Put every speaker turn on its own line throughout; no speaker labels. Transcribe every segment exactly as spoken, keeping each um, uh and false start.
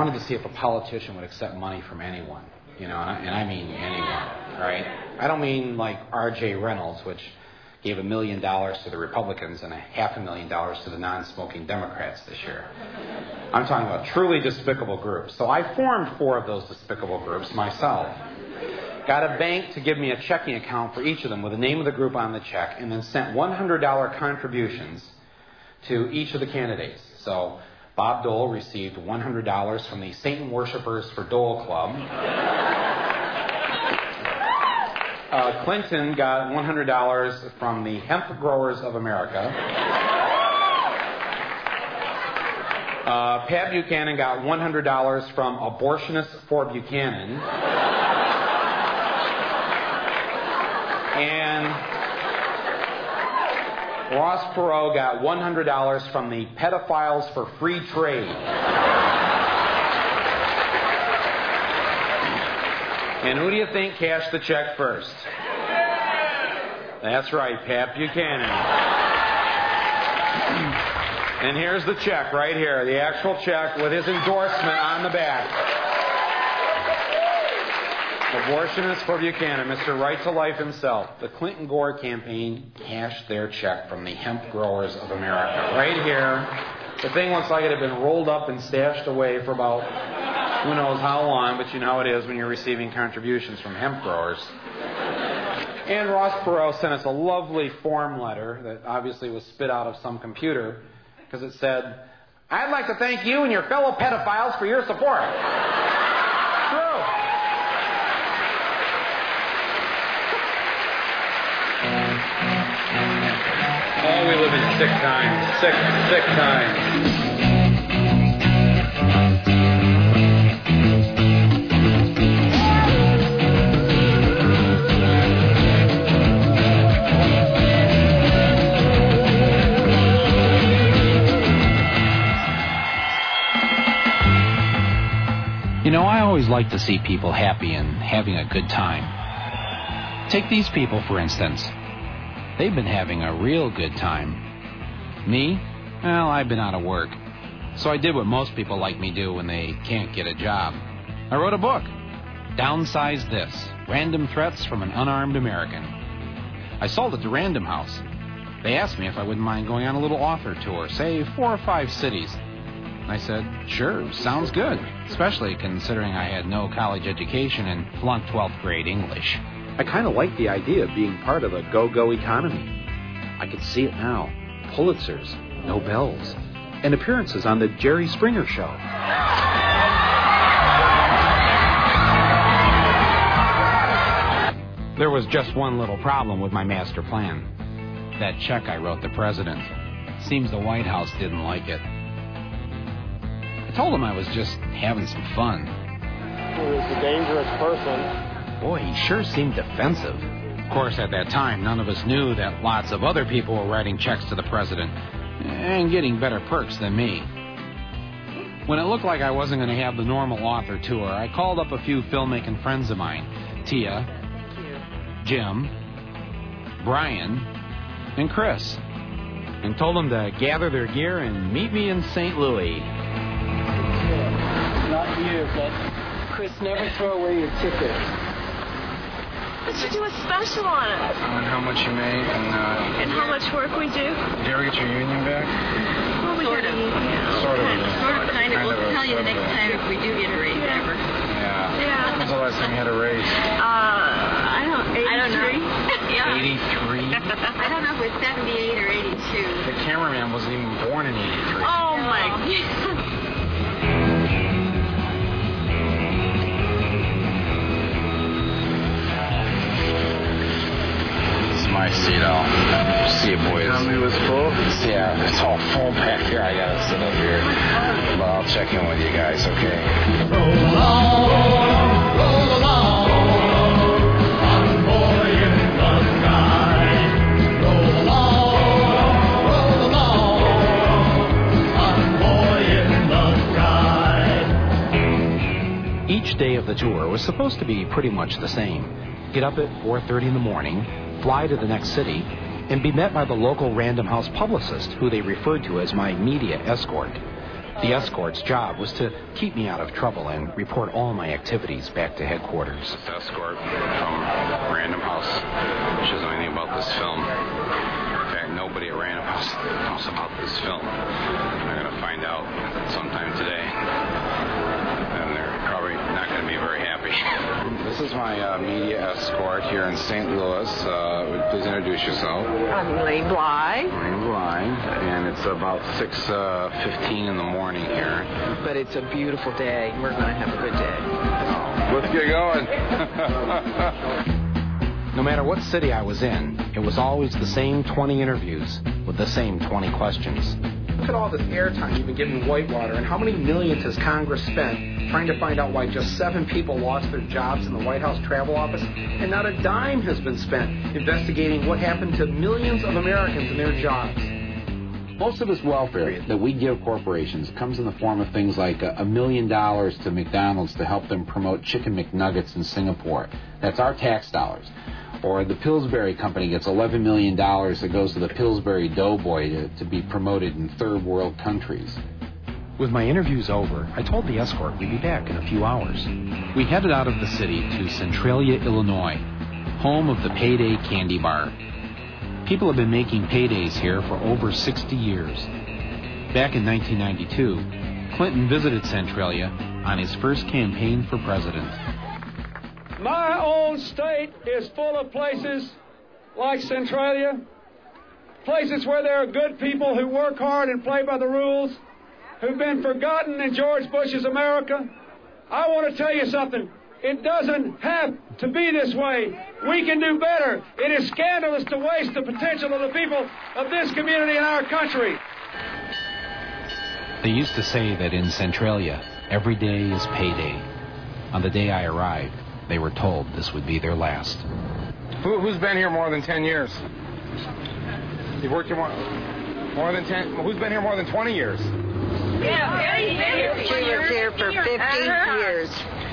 wanted to see if a politician would accept money from anyone, you know, and I, and I mean anyone, right? I don't mean like R J Reynolds, which gave a million dollars to the Republicans and a half a million dollars to the non-smoking Democrats this year. I'm talking about truly despicable groups. So I formed four of those despicable groups myself. Got a bank to give me a checking account for each of them with the name of the group on the check, and then sent one hundred dollars contributions to each of the candidates. So Bob Dole received one hundred dollars from the Satan Worshippers for Dole Club. Uh, Clinton got one hundred dollars from the Hemp Growers of America. Uh, Pat Buchanan got one hundred dollars from Abortionists for Buchanan. And Ross Perot got one hundred dollars from the Pedophiles for Free Trade. And who do you think cashed the check first? That's right, Pat Buchanan. And here's the check right here, the actual check with his endorsement on the back. Abortionists for Buchanan, Mister Right to Life himself. The Clinton Gore campaign cashed their check from the Hemp Growers of America. Right here. The thing looks like it had been rolled up and stashed away for about who knows how long, but you know how it is when you're receiving contributions from hemp growers. And Ross Perot sent us a lovely form letter that obviously was spit out of some computer because it said, "I'd like to thank you and your fellow pedophiles for your support." True. Oh, we live in sick times. Sick, sick times.
You know, I always like to see people happy and having a good time. Take these people, for instance. They've been having a real good time. Me? Well, I've been out of work. So I did what most people like me do when they can't get a job. I wrote a book. Downsize This. Random Threats from an Unarmed American. I sold it to Random House. They asked me if I wouldn't mind going on a little author tour, say four or five cities. I said, sure, sounds good, especially considering I had no college education and flunked twelfth grade English.
I kind of like the idea of being part of a go-go economy. I could see it now. Pulitzers, Nobels, and appearances on the Jerry Springer Show.
There was just one little problem with my master plan. That check I wrote the president. Seems the White House didn't like it. I told him I was just having some fun.
He was a dangerous person.
Boy, he sure seemed defensive. Of course, at that time, none of us knew that lots of other people were writing checks to the president and getting better perks than me. When it looked like I wasn't going to have the normal author tour, I called up a few filmmaking friends of mine, Tia, Jim, Brian, and Chris, and told them to gather their gear and meet me in Saint Louis.
Not you, but Chris, never throw away your ticket.
Let's do a special on it.
On how much you make and uh,
And how much work we do.
did you ever get your union back?
Well, we
Sort of.
Yeah.
Sort of.
Sort of, kind of.
Kind
We'll
of a-
tell you the
sort of
next
a-
time if we do get a raise ever.
Yeah.
Yeah.
When's the last time you had a raise?
Uh, I don't.
I don't know.
eighty-three?
Yeah.
eighty-three?
I don't know if it's seventy-eight or eighty-two.
The cameraman wasn't even born in eighty-three.
Oh my God.
It's my seat, I'll see you boys.
Tell me it was full?
Yeah, it's all full back here. I gotta sit up here. But I'll check in with you guys, okay?
Roll along, roll along, convoy in the sky. Roll along, roll along, convoy in the sky.
Each day of the tour was supposed to be pretty much the same. Get up at four thirty in the morning, fly to the next city, and be met by the local Random House publicist, who they referred to as my media escort. The escort's job was to keep me out of trouble and report all my activities back to headquarters.
This escort from Random House. She doesn't know anything about this film. In fact, nobody at Random House knows about this film. They're going to find out sometime today. And they're probably not going to be very happy. This is my uh, media escort here in Saint Louis. Uh, would you please introduce yourself?
I'm Elaine Bly.
Elaine Bly. And it's about six fifteen in the morning here.
But it's a beautiful day. We're going to have a good day.
Let's get going.
No matter what city I was in, it was always the same twenty interviews with the same twenty questions.
Look at all this airtime you've been giving Whitewater, and how many millions has Congress spent trying to find out why just seven people lost their jobs in the White House travel office, and not a dime has been spent investigating what happened to millions of Americans and their jobs.
Most of this welfare that we give corporations comes in the form of things like a, a million dollars to McDonald's to help them promote Chicken McNuggets in Singapore. That's our tax dollars. Or the Pillsbury Company gets eleven million dollars that goes to the Pillsbury Doughboy to, to be promoted in third world countries.
With my interviews over, I told the escort we'd be back in a few hours. We headed out of the city to Centralia, Illinois, home of the Payday Candy Bar. People have been making paydays here for over sixty years. Back in nineteen ninety-two, Clinton visited Centralia on his first campaign for president.
My own state is full of places like Centralia, places where there are good people who work hard and play by the rules, who've been forgotten in George Bush's America. I want to tell you something. It doesn't have to be this way. We can do better. It is scandalous to waste the potential of the people of this community in our country.
They used to say that in Centralia, every day is payday. On the day I arrived, they were told this would be their last.
Who, who's been here more than ten years? You've worked here more, more than ten? Who's been here more than twenty years?
Yeah, Harry's been here for
She was here for fifty years.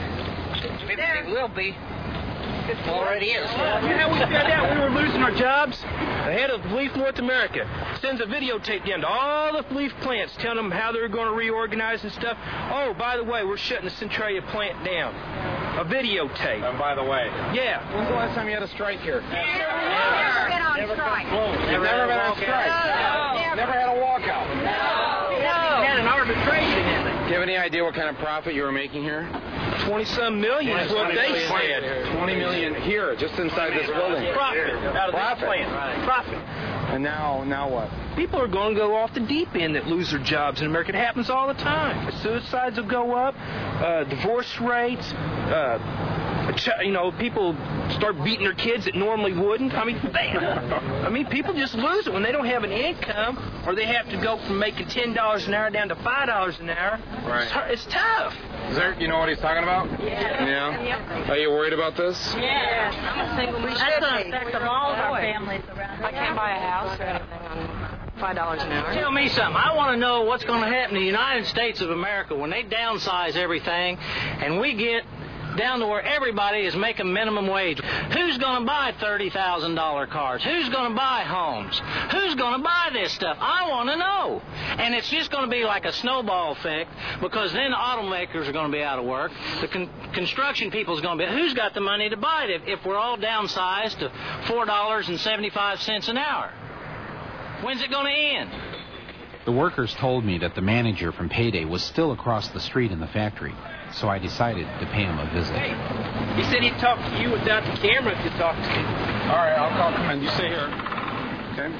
It will be. It already is.
You know, we found out we were losing our jobs. The head of Leaf North America sends a videotape down to all the Leaf plants telling them how they're going to reorganize and stuff. Oh, by the way, we're shutting the Centralia plant down. A videotape.
And by the way.
Yeah.
When's the last time you had a strike here?
Never been on strike.
You've never been on strike?
No.
Never had a walkout?
No.
We had an arbitration in it.
Do you have any idea what kind of profit you were making here?
twenty-some million is what they said.
twenty million here, just inside this building.
Profit out of
Profit.
this plant. Profit.
And now, now what?
People are going to go off the deep end that lose their jobs in America. It happens all the time. Suicides will go up, uh, divorce rates, uh, you know, people start beating their kids that normally wouldn't. I mean, they, I mean, people just lose it when they don't have an income, or they have to go from making ten dollars an hour down to five dollars an hour.
Right.
It's, it's tough.
Is there, you know what he's talking about?
Yeah.
Yeah?
Yep.
Are you worried about this?
Yeah. I'm a single mother. That's going to affect all of our families around.
I can't buy a house or anything on five dollars an hour.
Tell me something. I want to know what's going to happen in the United States of America when they downsize everything and we get down to where everybody is making minimum wage. Who's going to buy thirty thousand dollars cars? Who's going to buy homes? Who's going to buy this stuff? I want to know. And it's just going to be like a snowball effect, because then the automakers are going to be out of work. The con- construction people is going to be... Who's got the money to buy it if, if we're all downsized to four dollars and seventy-five cents an hour? When's it going to end?
The workers told me that the manager from Payday was still across the street in the factory, so I decided to pay him a visit.
Hey, he said he'd talk to you without the camera if you talk to me.
All right, I'll call command. You stay here. Okay.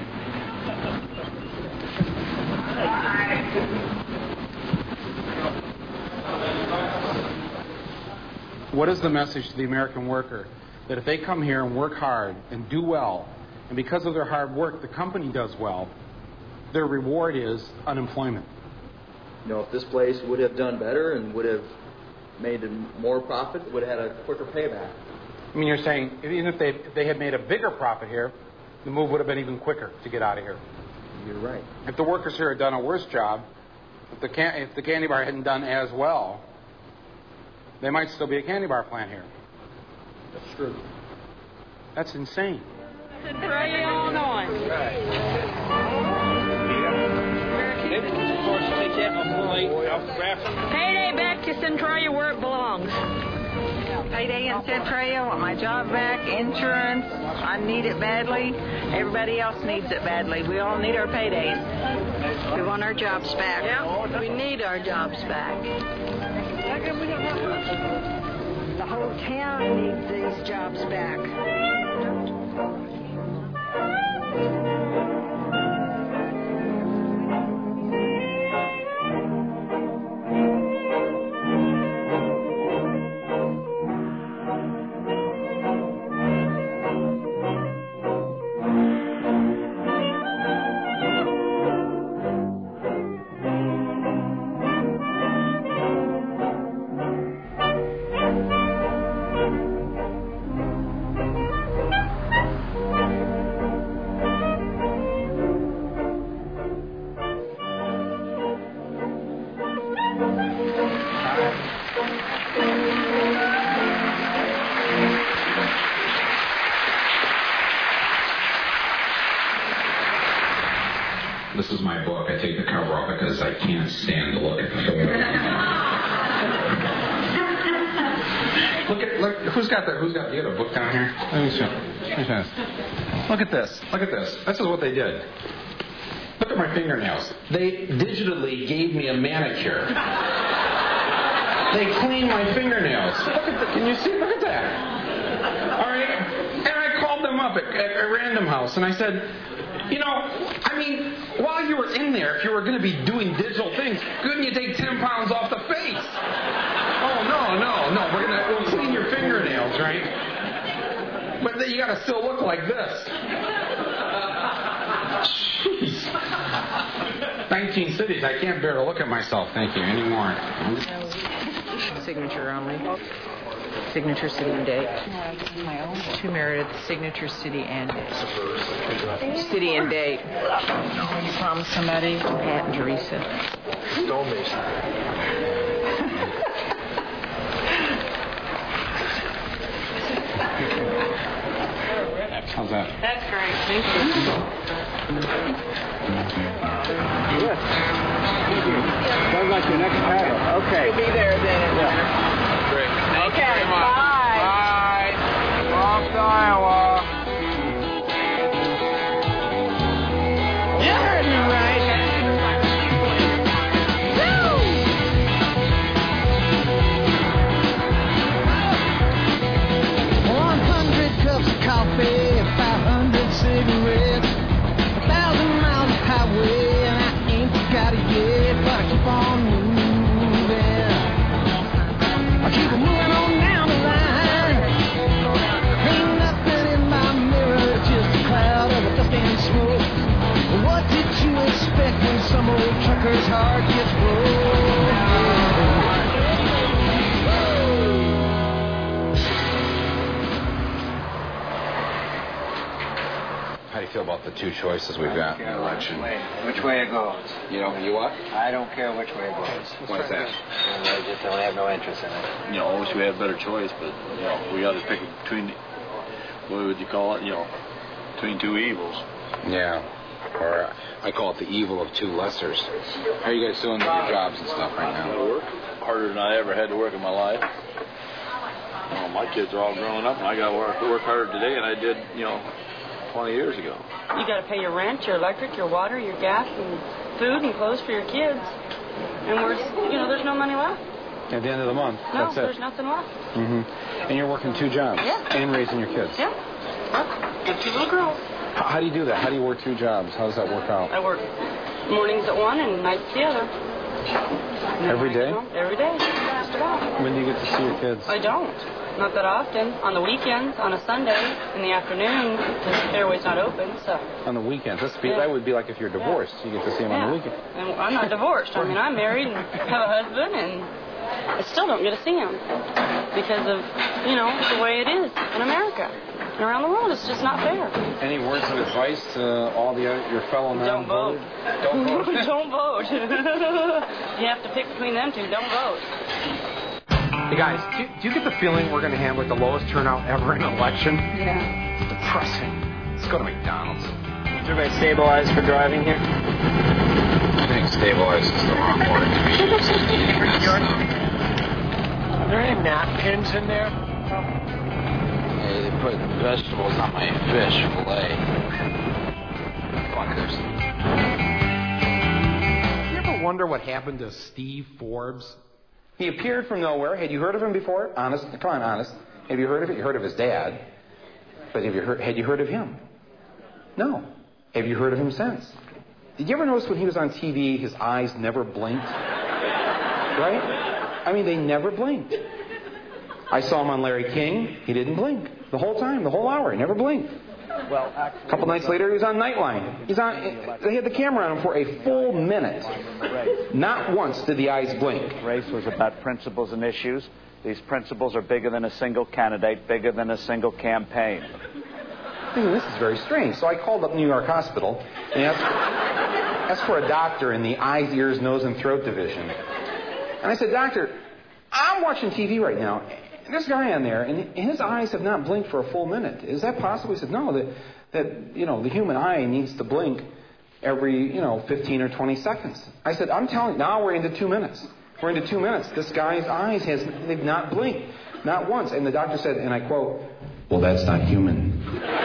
What is the message to the American worker? That if they come here and work hard and do well, and because of their hard work, the company does well, their reward is unemployment.
You know, if this place would have done better and would have made more profit, would have had a quicker payback.
I mean, you're saying even if they if they had made a bigger profit here, the move would have been even quicker to get out of here.
You're right.
If the workers here had done a worse job, if the can, if the candy bar hadn't done as well, there might still be a candy bar plant here.
That's true.
That's insane.
Centralia, Illinois.
Maybe, of course, take that before Badly.
Payday back to Centralia where it belongs.
Payday in Centralia, want my job back, insurance. I need it badly. Everybody else needs it badly. We all need our paydays. We want our jobs back.
Yeah, we need our jobs back.
The whole town needs these jobs back.
This is my book. I take the cover off because I can't stand to look at the photo. look at look. Who's got the Who's got? You got a book down here? Let me show. Let me show. Look at this. Look at this. This is what they did. Look at my fingernails. They digitally gave me a manicure. They cleaned my fingernails. Look at the, Can you see? Look at that. All right. And I called them up at, at, at Random House and I said, you know, I mean, while you were in there, if you were going to be doing digital things, couldn't you take ten pounds off the face? Oh, no, no, no. We're going to we'll clean your fingernails, right? But then you got to still look like this. Jeez. nineteen cities. I can't bear to look at myself, thank you, anymore.
Signature only. Signature, city, and date. To Meredith, signature, city, and date. City and date. When you promise somebody, Pat and Teresa.
Stonemason.
How's that?
That's great. Thank you.
Yes. Sounds like your next paddle. Okay.
You'll be there then.
Yeah.
Great. Thank
Okay,
you very much.
bye.
Bye. Off to Iowa.
You heard me right.
one hundred cups of coffee, five hundred cigarettes, a thousand miles of highway, and I ain't got it yet, but I keep on moving. I keep moving on down the line. Ain't nothing in my mirror, just a cloud of dust and smoke. What did you expect when some old trucker's heart gets broke?
How do you feel about the two choices we've got in the election?
Which way it goes.
You know, you what?
I don't care which way it goes.
What's that?
And I just don't have no interest in it.
You know, I wish we had a better choice, but, you know, we got to pick between, what would you call it, you know, between two evils.
Yeah. Or uh, I call it the evil of two lessers. How are you guys doing with your jobs and stuff right now?
I work harder than I ever had to work in my life. You know, my kids are all grown up, and I got to work, work harder today than I did, you know, twenty years ago.
You got to pay your rent, your electric, your water, your gas, and food and clothes for your kids. And we're, you know, there's no money left.
At the end of the month,
No,
that's it.
there's nothing left.
Mm-hmm. And you're working two jobs.
Yeah.
And raising your kids.
Yeah. Yep. And two little girls.
How, how do you do that? How do you work two jobs? How does that work out?
I work mornings at one and nights the other.
Every day?
Every day, just about.
When do you get to see your kids?
I don't. Not that often. On the weekends, on a Sunday, in the afternoon, the fairway's not open, so.
On the weekends. That's be,
Yeah.
That would be like if you're divorced. You get to see them
Yeah.
on the weekend.
And I'm not divorced. I mean, I'm married and have a husband, and I still don't get to see him because of, you know, the way it is in America. And around the world, it's just not fair.
Any words of advice to all the uh, your fellow
Don't vote.
non-voters? Don't vote.
Don't vote. You have to pick between them two. Don't vote.
Hey guys, do you, do you get the feeling we're going to have like the lowest turnout ever in an election?
Yeah.
It's depressing. Let's go to McDonald's.
Is everybody stabilized for driving here?
Thanks.
Stabilize is the wrong word to be used.
Are there any napkins in there?
Hey, they put vegetables on my fish fillet. Fuckers.
You ever wonder what happened to Steve Forbes? He appeared from nowhere. Had you heard of him before? Honest, come on, honest. Have you heard of it? You heard of his dad, but have you heard? Had you heard of him? No. Have you heard of him since? Did you ever notice when he was on T V, his eyes never blinked? Right? I mean, they never blinked. I saw him on Larry King. He didn't blink the whole time, the whole hour. He never blinked.
Well, actually,
a couple nights later, he was on Nightline. He's on. They had the camera on him for a full minute. Not once did the eyes blink.
Race was about principles and issues. These principles are bigger than a single candidate, bigger than a single campaign.
I mean, this is very strange. So I called up New York Hospital and asked, asked for a doctor in the eyes, ears, nose, and throat division. And I said, Doctor, I'm watching T V right now. And there's a guy on there, and his eyes have not blinked for a full minute. Is that possible? He said, no, that, that you know, the human eye needs to blink every, you know, fifteen or twenty seconds. I said, I'm telling you, now we're into two minutes. We're into two minutes. This guy's eyes, has they've not blinked, not once. And the doctor said, and I quote, well, that's not human.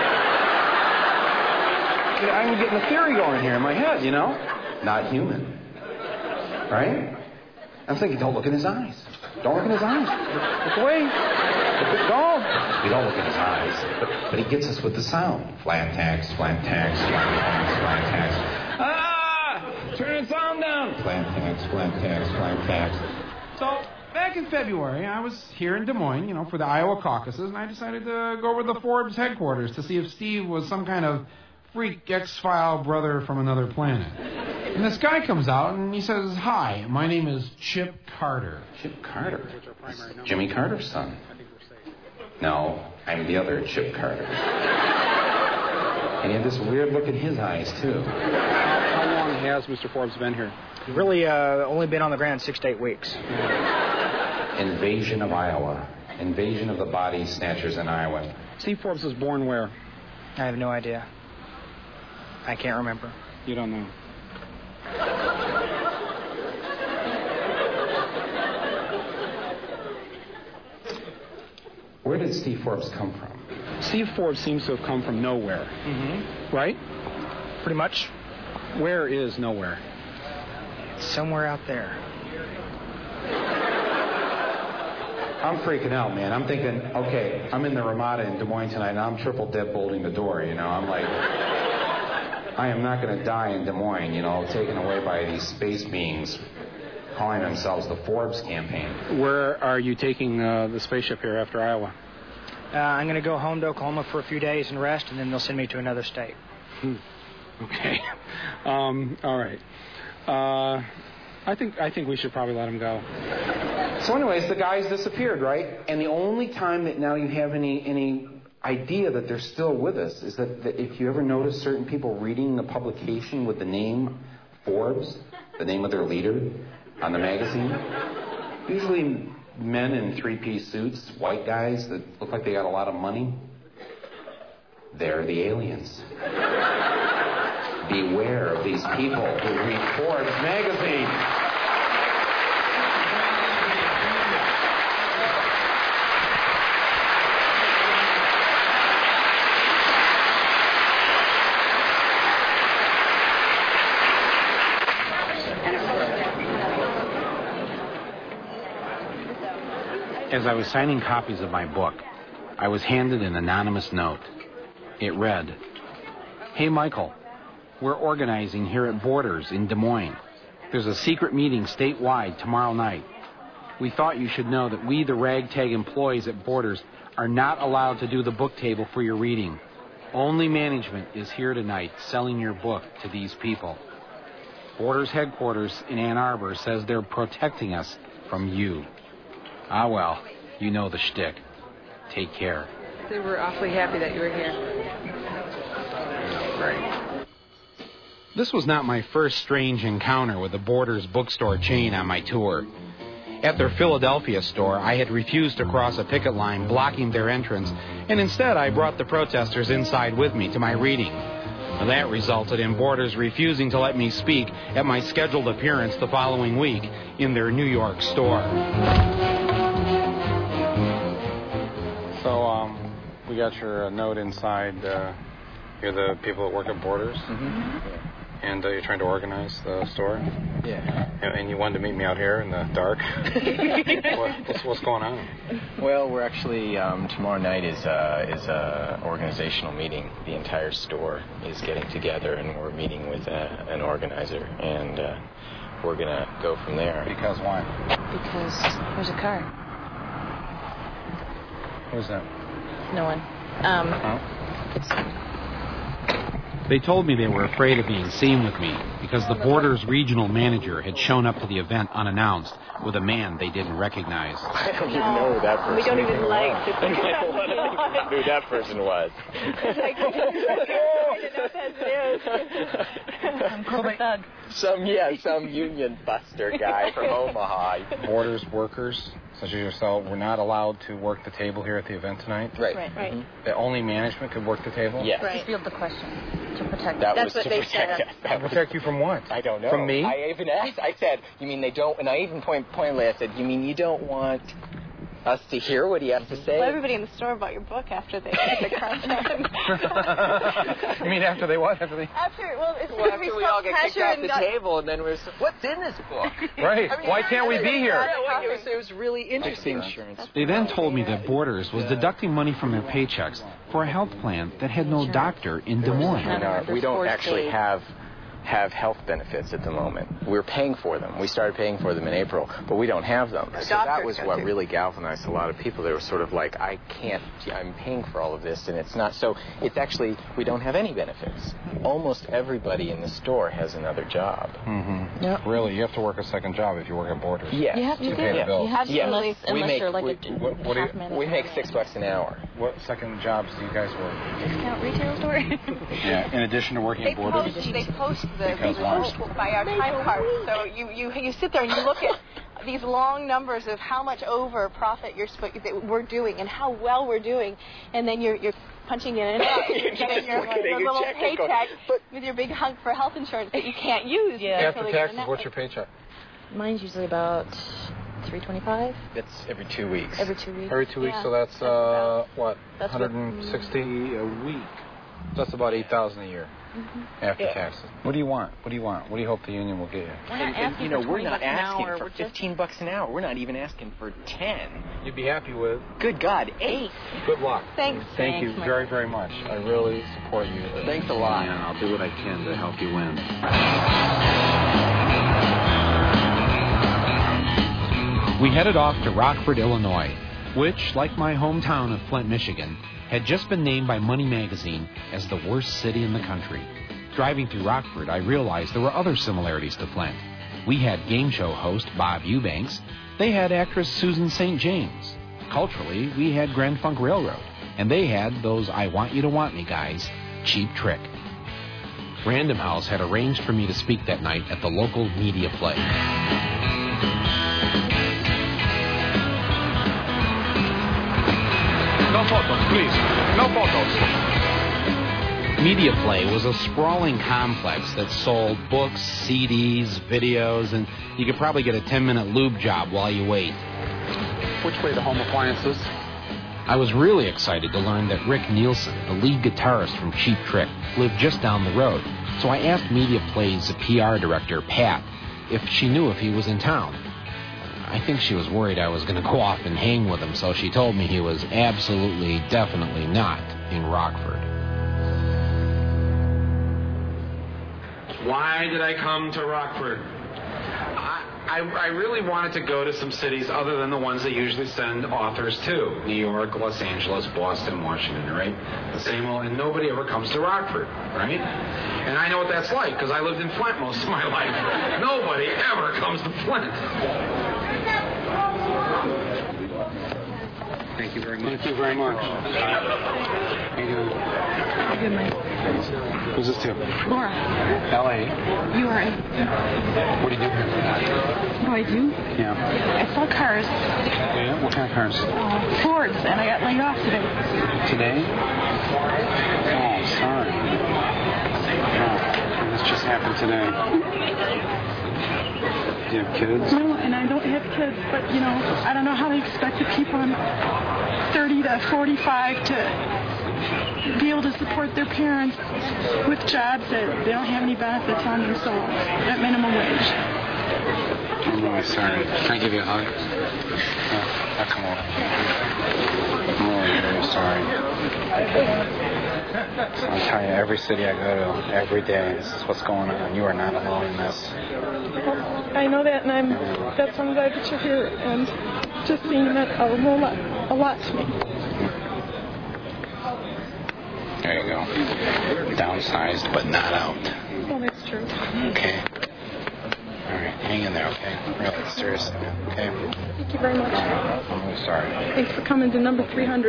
I'm getting a theory going here in my head, you know? Not human. Right? I'm thinking, don't look in his eyes. Don't look in his eyes. Look away. Look, don't. We don't look in his eyes. But, but he gets us with the sound. Flat tax, flat tax, flat tax, flat tax. Ah! Turn the sound down. Flat tax, flat tax, flat tax.
So, back in February, I was here in Des Moines, you know, for the Iowa caucuses, and I decided to go over to the Forbes headquarters to see if Steve was some kind of freak X-File brother from another planet. And this guy comes out and he says, hi, my name is Chip Carter.
Chip Carter? Jimmy Carter's son. No, I'm the other Chip Carter. And he had this weird look in his eyes, too.
How, how long has Mister Forbes been here?
Really, uh, only been on the ground six to eight weeks.
Invasion of Iowa. Invasion of the body snatchers in Iowa.
Steve Forbes was born where?
I have no idea. I can't remember.
You don't know.
Where did Steve Forbes come from?
Steve Forbes seems to have come from nowhere.
Mm-hmm.
Right?
Pretty much.
Where is nowhere?
Somewhere out there.
I'm freaking out, man. I'm thinking, okay, I'm in the Ramada in Des Moines tonight, and I'm triple deadbolting the door, you know. I'm like, I am not going to die in Des Moines, you know, taken away by these space beings calling themselves the Forbes campaign.
Where are you taking uh, the spaceship here after Iowa?
Uh, I'm going to go home to Oklahoma for a few days and rest, and then they'll send me to another state.
Hmm. Okay. Um, all right. Uh, I think I think we should probably let him go.
So anyways, the guy's disappeared, right? And the only time that now you have any any idea that they're still with us is that, that if you ever notice certain people reading the publication with the name Forbes, the name of their leader on the magazine, usually men in three-piece suits, white guys that look like they got a lot of money, they're the aliens. Beware of these people who read Forbes magazine.
As I was signing copies of my book, I was handed an anonymous note. It read, "Hey, Michael, we're organizing here at Borders in Des Moines. There's a secret meeting statewide tomorrow night. We thought you should know that we, the ragtag employees at Borders, are not allowed to do the book table for your reading. Only management is here tonight selling your book to these people. Borders headquarters in Ann Arbor says they're protecting us from you. Ah, well, you know the shtick. Take care."
They were awfully happy that you were here.
Right. This was not my first strange encounter with the Borders bookstore chain on my tour. At their Philadelphia store, I had refused to cross a picket line blocking their entrance, and instead I brought the protesters inside with me to my reading.
That resulted in Borders refusing to let me speak at my scheduled appearance the following week in their New York store. So, um, we got your uh, note inside. Uh, you're the people that work at Borders?
Mm-hmm.
And uh, you're trying to organize the store?
Yeah.
And, and you wanted to meet me out here in the dark? what, what's, what's going on?
Well, we're actually, um, tomorrow night is uh, is a organizational meeting. The entire store is getting together, and we're meeting with uh, an organizer, and uh, we're going to go from there.
Because why?
Because there's a car.
Who's that?
No one. Um,
huh?
It's...
They told me they were afraid of being seen with me because the Borders regional manager had shown up to the event unannounced with a man they didn't recognize.
I don't even know who that person
We don't even like to
I don't know who that person was.
Some corporate thug.
Some, yeah, some union buster guy from Omaha.
Borders workers, such as yourself, were not allowed to work the table here at the event tonight?
Right.
Right, right. Mm-hmm.
That only management could work the table?
Yes.
Right. To field the question. To protect
That
That's
was
what
to
they
protect
said.
us. That
To protect you from what?
I don't know.
From me?
I even asked. I said, you mean they don't, and I even point, pointedly, I said, you mean you don't want us to hear what he has to say?
Well, everybody in the store bought your book after they did the content.
You mean after they what? After they...
After, well, it's
Well, after we all get kicked off the
got...
table, and then we're so, what's in this book?
Right.
I mean,
Why can't we be here?
Yeah, it, was, it was really interesting. Insurance.
They then told me that Borders was deducting money from their paychecks for a health plan that had no doctor in Des Moines.
And, uh, we don't actually have have health benefits at the moment. We're paying for them. We started paying for them in April, but we don't have them. So that was what really galvanized a lot of people. They were sort of like, I can't, I'm paying for all of this, and it's not. So it's actually, we don't have any benefits. Almost everybody in the store has another job.
Mm-hmm.
Yep.
Really? You have to work a second job if you work at Borders?
Yes.
You have to,
to pay the
yeah.
bills.
You have to,
Yes.
unless,
We
unless
make-
you're like
we-
a
what- what do you-
half manager.
We make six bucks an hour.
What second jobs do you guys work?
Discount retail store?
Yeah, in addition to working
They
at Borders?
post, they post the
Because
results
why?
by our time cards. So you, you you sit there and you look at these long numbers of how much over profit you're sp- that we're doing and how well we're doing, and then you're you're punching in and out. You're getting your,
looking at
your
your
little
check and going,
paycheck with your big hunk for health insurance that you can't use.
Yeah.
until
After
they get
taxes,
an
what's your paycheck?
Mine's usually about three twenty-five
That's every two weeks.
every two weeks.
Every two weeks,
Yeah.
so that's, uh, what,
That's
one hundred sixty a week? That's about eight thousand a year after
Yeah.
taxes. What do you want? What do you want? What do you hope the union will get you?
We're not
And, and,
asking
you know,
for
we're
twenty
not
bucks an
asking
hour.
for
We're just
fifteen bucks an hour. We're not even asking for ten.
You'd be happy with.
Good God, eight.
Good luck.
Thanks.
Thank
Thanks,
you
Mike.
very, very much. I really support you.
Thanks a lot.
And I'll do what I can to help you win. We headed off to Rockford, Illinois, which, like my hometown of Flint, Michigan, had just been named by Money Magazine as the worst city in the country. Driving through Rockford, I realized there were other similarities to Flint. We had game show host Bob Eubanks. They had actress Susan Saint James. Culturally, we had Grand Funk Railroad. And they had those I Want You to Want Me guys, Cheap Trick. Random House had arranged for me to speak that night at the local media play.
No photos, please. No photos.
Media Play was a sprawling complex that sold books, C Ds, videos, and you could probably get a ten-minute lube job while you wait.
Which way to Home Appliances?
I was really excited to learn that Rick Nielsen, the lead guitarist from Cheap Trick, lived just down the road. So I asked Media Play's P R director, Pat, if she knew if he was in town. I think she was worried I was going to go off and hang with him, so she told me he was absolutely, definitely not in Rockford.
Why did I come to Rockford? I, I, I really wanted to go to some cities other than the ones they usually send authors to. New York, Los Angeles, Boston, Washington, right? The same old, and nobody ever comes to Rockford, right? And I know what that's like, because I lived in Flint most of my life. Nobody ever comes to Flint.
Thank you very much.
Thank you very much.
Thank you.
Good, Mike.
Who's this to?
Laura.
L A.
You are.
What do you do here?
What do I do?
Yeah.
I sell cars.
Yeah? What kind of cars?
Uh, Fords, and I got laid off today.
Today? Oh, sorry.
today? Do you have kids?
No, and I don't have kids, but, you know, I don't know how they expect the people in thirty to forty-five to be able to support their parents with jobs that they don't have any benefits on themselves at minimum wage.
I'm really sorry. Can I give you a hug? No, I'll come over. I'm really very sorry. I'll tell you, every city I go to, every day, this is what's going on. You are not alone in this.
I know that, and I'm that's why I'm glad that you're here, and just seeing that a whole lot, a lot to me.
There you go. Downsized, but not out.
Oh, that's true.
Okay. All right, hang in there, okay? Really, seriously, okay?
Thank you very much.
I'm really sorry.
Thanks for coming to number three hundred.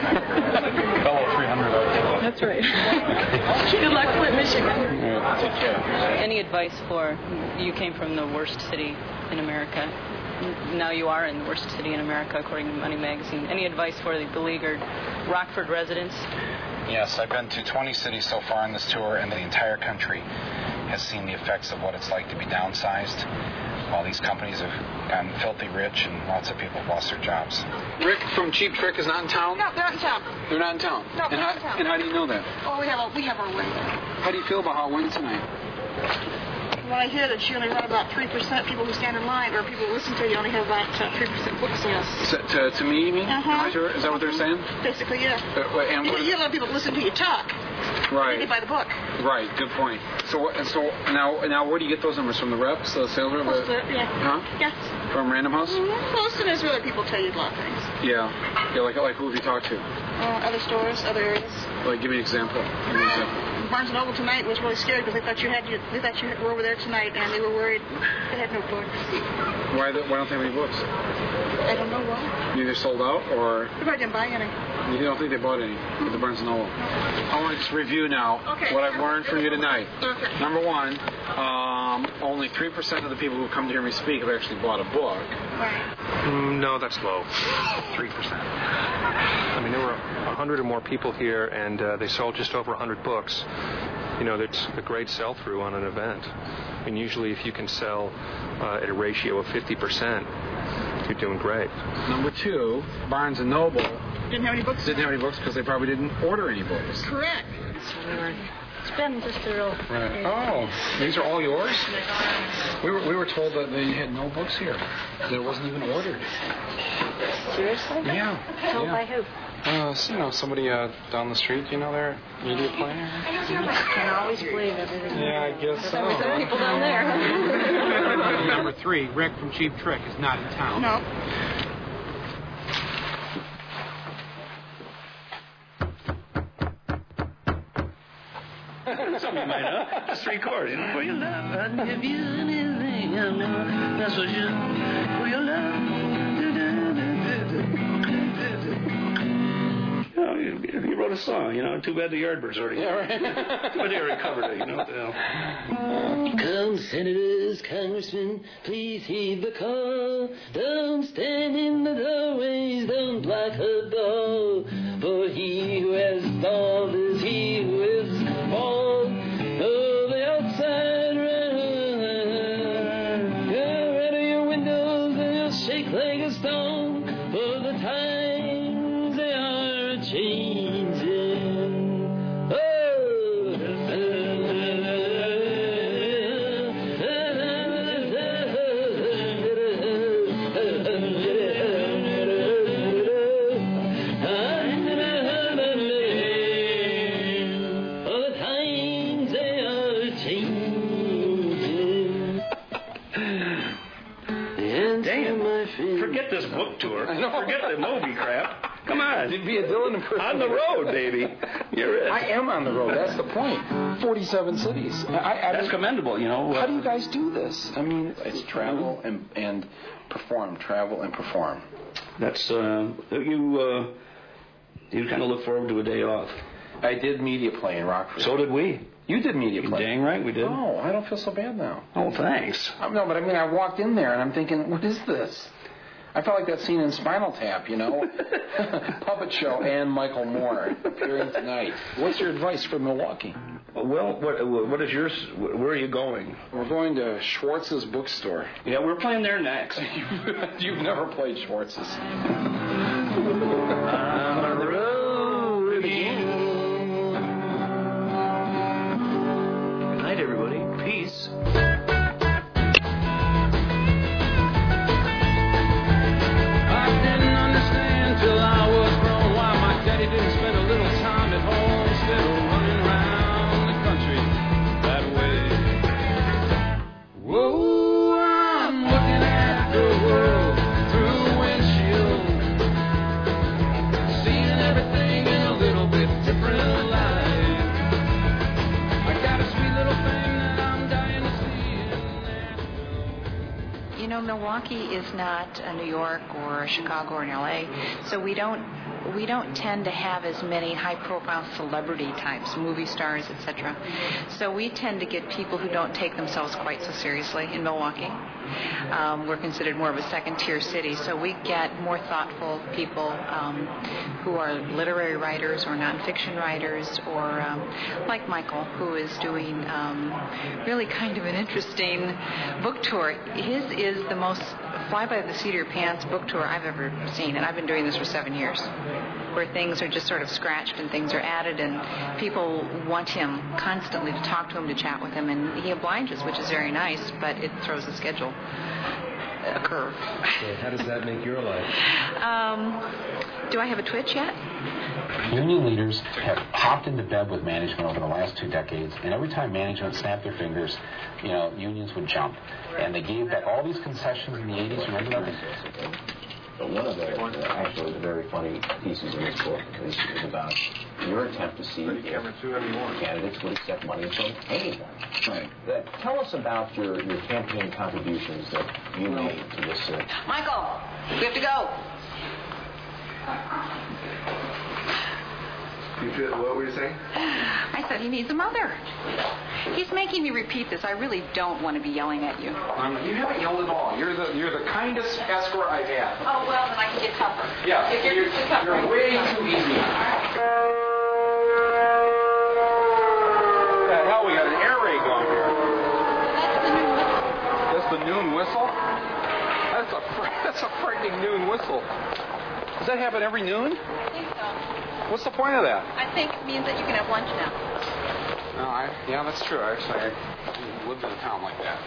Fellow three hundred.
That's right. Good luck, Flint, Michigan.
Yeah, take care.
Any advice for, you came from the worst city in America. Now you are in the worst city in America, according to Money Magazine. Any advice for the beleaguered Rockford residents?
Yes, I've been to twenty cities so far on this tour, and the entire country has seen the effects of what it's like to be downsized. While these companies have gotten filthy rich, and lots of people have lost their jobs.
Rick from Cheap Trick is not in town?
No, they're not in town.
They're not in town?
No, they're
and
not
how,
in town.
And how do you know that?
Oh, we have a, we have our way.
How do you feel about how it went tonight?
When I hear that you only run about three percent people who stand in line, or people who listen to you only have about uh, three percent book sales.
So, to, to me, you mean?
Uh-huh.
Sure. Is that what they're saying?
Basically, yeah.
Uh, wait, and what
you get a lot of people listen to you talk.
Right.
They buy the book.
Right. Good point. So, so now, now, where do you get those numbers from? The reps, the sales reps?
Most of it, yeah.
Huh?
Yes.
From Random House?
Mm-hmm. Most of it is where people tell you a lot of things.
Yeah. Yeah. Like, like who have you talked to?
Uh, other stores, other areas.
Like, give me an example. Give me an example.
Barnes and Noble tonight was really scared because they thought you had you, they thought you were over there tonight, and they were worried they had no books.
Why? The, why don't they have any books?
I don't know why.
Either sold out or.
They probably didn't buy any.
You don't think they bought any at the Barnes and Noble? I want to just review now
okay.
what I've learned from you tonight.
Okay.
Number one, um, only three percent of the people who come to hear me speak have actually bought a book.
Right.
Mm, no, that's low. three percent. I mean, there were one hundred or more people here, and uh, they sold just over one hundred books. You know, that's a great sell-through on an event. I mean, usually if you can sell uh, at a ratio of fifty percent, you're doing great.
Number two, Barnes and Noble
didn't have any books.
Didn't have any books because they probably didn't order any books.
Correct.
It's been just a real...
Right. Oh, these are all yours? We were we were told that they had no books here. That it wasn't even ordered.
Seriously?
Yeah.
Told
yeah.
by who?
Uh, you know, somebody uh, down the street, you know, their media player.
Can always believe everything.
Yeah, I guess so.
There's some people down there.
Number three, Rick from Cheap Trick is not in town.
No.
Some you might know. That's three chords, you know. For your love, I'd give you anything. I know. That's what you. For your love. You know, you, you wrote a song, you know. Too bad the Yardbirds already. Yeah, right. But they already covered it, you know. What the hell. Come, senators, congressmen, please heed the call. Don't stand in the doorways, don't block her door. For he who has stalled is he who is called. Oh, the outside runner. Go out of your windows and you'll shake like a stone. For the times they are changing. Oh. Forget this book tour. Forget the movie crap. Come on.
You'd be a Dylan impersonator.
On the road, baby. You're it.
I am on the road. That's the point. forty-seven cities. I, I
That's
mean,
commendable, you know.
How do you guys do this? I mean, it's travel and and perform. Travel and perform.
That's, uh, you, uh, you kind of look forward to a day off.
I did media play in Rockford.
So did we.
You did media play.
Dang right we did.
Oh, I don't feel so bad now.
Oh, thanks.
I, no, but I mean, I walked in there and I'm thinking, what is this?
I felt like that scene in Spinal Tap, you know? Puppet show and Michael Moore appearing tonight. What's your advice for Milwaukee?
Well, what what is yours? Where are you going?
We're going to Schwartz's bookstore.
Yeah, we're playing there next.
You've never played Schwartz's.
On the road again. Good night, everybody. Peace.
Till I was grown, why my daddy didn't spend a little time at home instead of running around the country that way. Whoa, I'm looking at the world through a windshield, seeing everything in a little bit different light. I got a sweet little thing that I'm dying to see.
You know, Milwaukee is not a New York or a Chicago or an L A, so we don't we don't tend to have as many high-profile celebrity types, movie stars, et cetera. So we tend to get people who don't take themselves quite so seriously in Milwaukee. Um, we're considered more of a second-tier city, so we get more thoughtful people um, who are literary writers or nonfiction writers, or um, like Michael, who is doing um, really kind of an interesting book tour. His is the most fly-by-the-seat-of-your-pants book tour I've ever seen, and I've been doing this for seven years, where things are just sort of scratched and things are added, and people want him constantly to talk to him, to chat with him, and he obliges, which is very nice, but it throws the schedule a curve.
So how does that make your life?
Um, do I have a twitch yet?
Union leaders have hopped into bed with management over the last two decades, and every time management snapped their fingers, you know, unions would jump. And they gave back all these concessions in the eighties. Remember that?
But one of the uh, actually the very funny pieces in this book is, is about your attempt to see if candidates would accept money from anyone.
Right.
That, tell us about your, your campaign contributions that you made to this. Uh,
Michael, we have to go.
You feel, what were you saying?
I said he needs a mother. He's making me repeat this. I really don't want to be yelling at you.
Um, you haven't yelled at all. You're the you're the kindest escort I've had.
Oh, well, then I can get tougher.
Yeah,
if you're,
you're,
too tough.
you're way too easy. What the hell? We got an air raid going here. That's the noon whistle. That's a fr- that's a frightening noon whistle. Does that happen every noon?
I think so.
What's the point of that?
I think it means that you can have lunch now.
No, I, yeah, that's true. Actually, I lived in a town like that.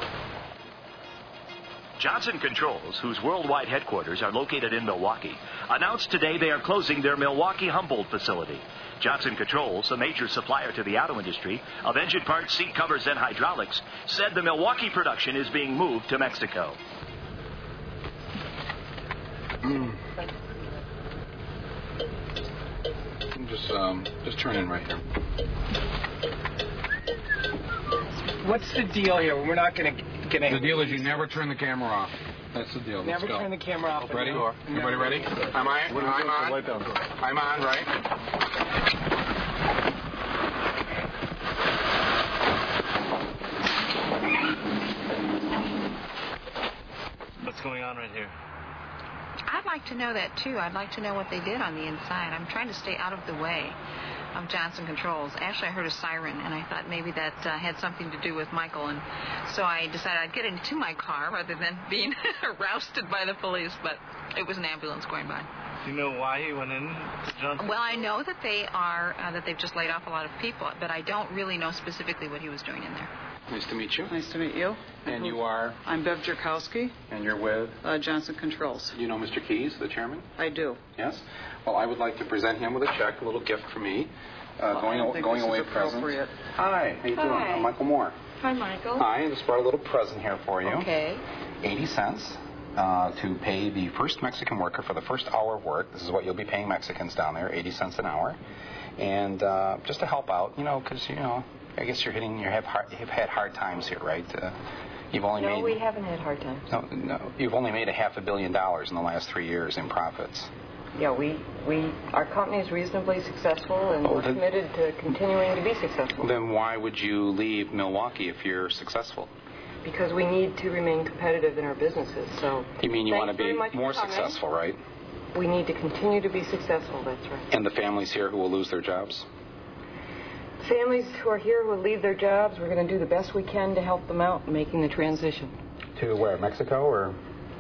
Johnson Controls, whose worldwide headquarters are located in Milwaukee, announced today they are closing their Milwaukee Humboldt facility. Johnson Controls, a major supplier to the auto industry of engine parts, seat covers, and hydraulics, said the Milwaukee production is being moved to Mexico.
Mm. Just, um, just turn in right here.
What's the deal here? We're not going to get
The deal is you never turn the camera off. That's the deal.
Never
Let's go.
turn the camera off.
Ready? Everybody ready? Am I? I'm on. I'm on, right?
What's going on right here?
I'd like to know that, too. I'd like to know what they did on the inside. I'm trying to stay out of the way of Johnson Controls. Actually, I heard a siren, and I thought maybe that uh, had something to do with Michael, and so I decided I'd get into my car rather than being rousted by the police, but it was an ambulance going by.
Do you know why he went in to Johnson?
Well, I know that they are, uh, that they've just laid off a lot of people, but I don't really know specifically what he was doing in there.
Nice to meet you.
Nice to meet you.
And you are?
I'm Bev Jerkowski.
And you're with?
Uh, Johnson Controls.
You know Mister Keys, the chairman?
I do.
Yes? Well, I would like to present him with a check, a little gift for me. Uh,
well,
going
I don't think
going
this
away
is
present.
appropriate.
Hi, how you doing?
Hi.
I'm Michael Moore.
Hi, Michael.
Hi, I just brought a little present here for you.
Okay.
eighty cents uh, to pay the first Mexican worker for the first hour of work. This is what you'll be paying Mexicans down there, eighty cents an hour. And uh, just to help out, you know, because, you know, I guess you're hitting, you have hard, you've had hard times here, right? Uh, you've only
no,
made.
No, we haven't had hard times.
No, no, you've only made a half a billion dollars in the last three years in profits.
Yeah, we, we our company is reasonably successful, and
oh,
we're
then,
committed to continuing to be successful.
Then why would you leave Milwaukee if you're successful?
because we need to remain competitive in our businesses. So
You mean you want to be more
coming.
successful, right?
We need to continue to be successful, that's right.
And the families here who will lose their jobs?
Families who are here who will leave their jobs, we're going to do the best we can to help them out in making the transition.
To where, Mexico, or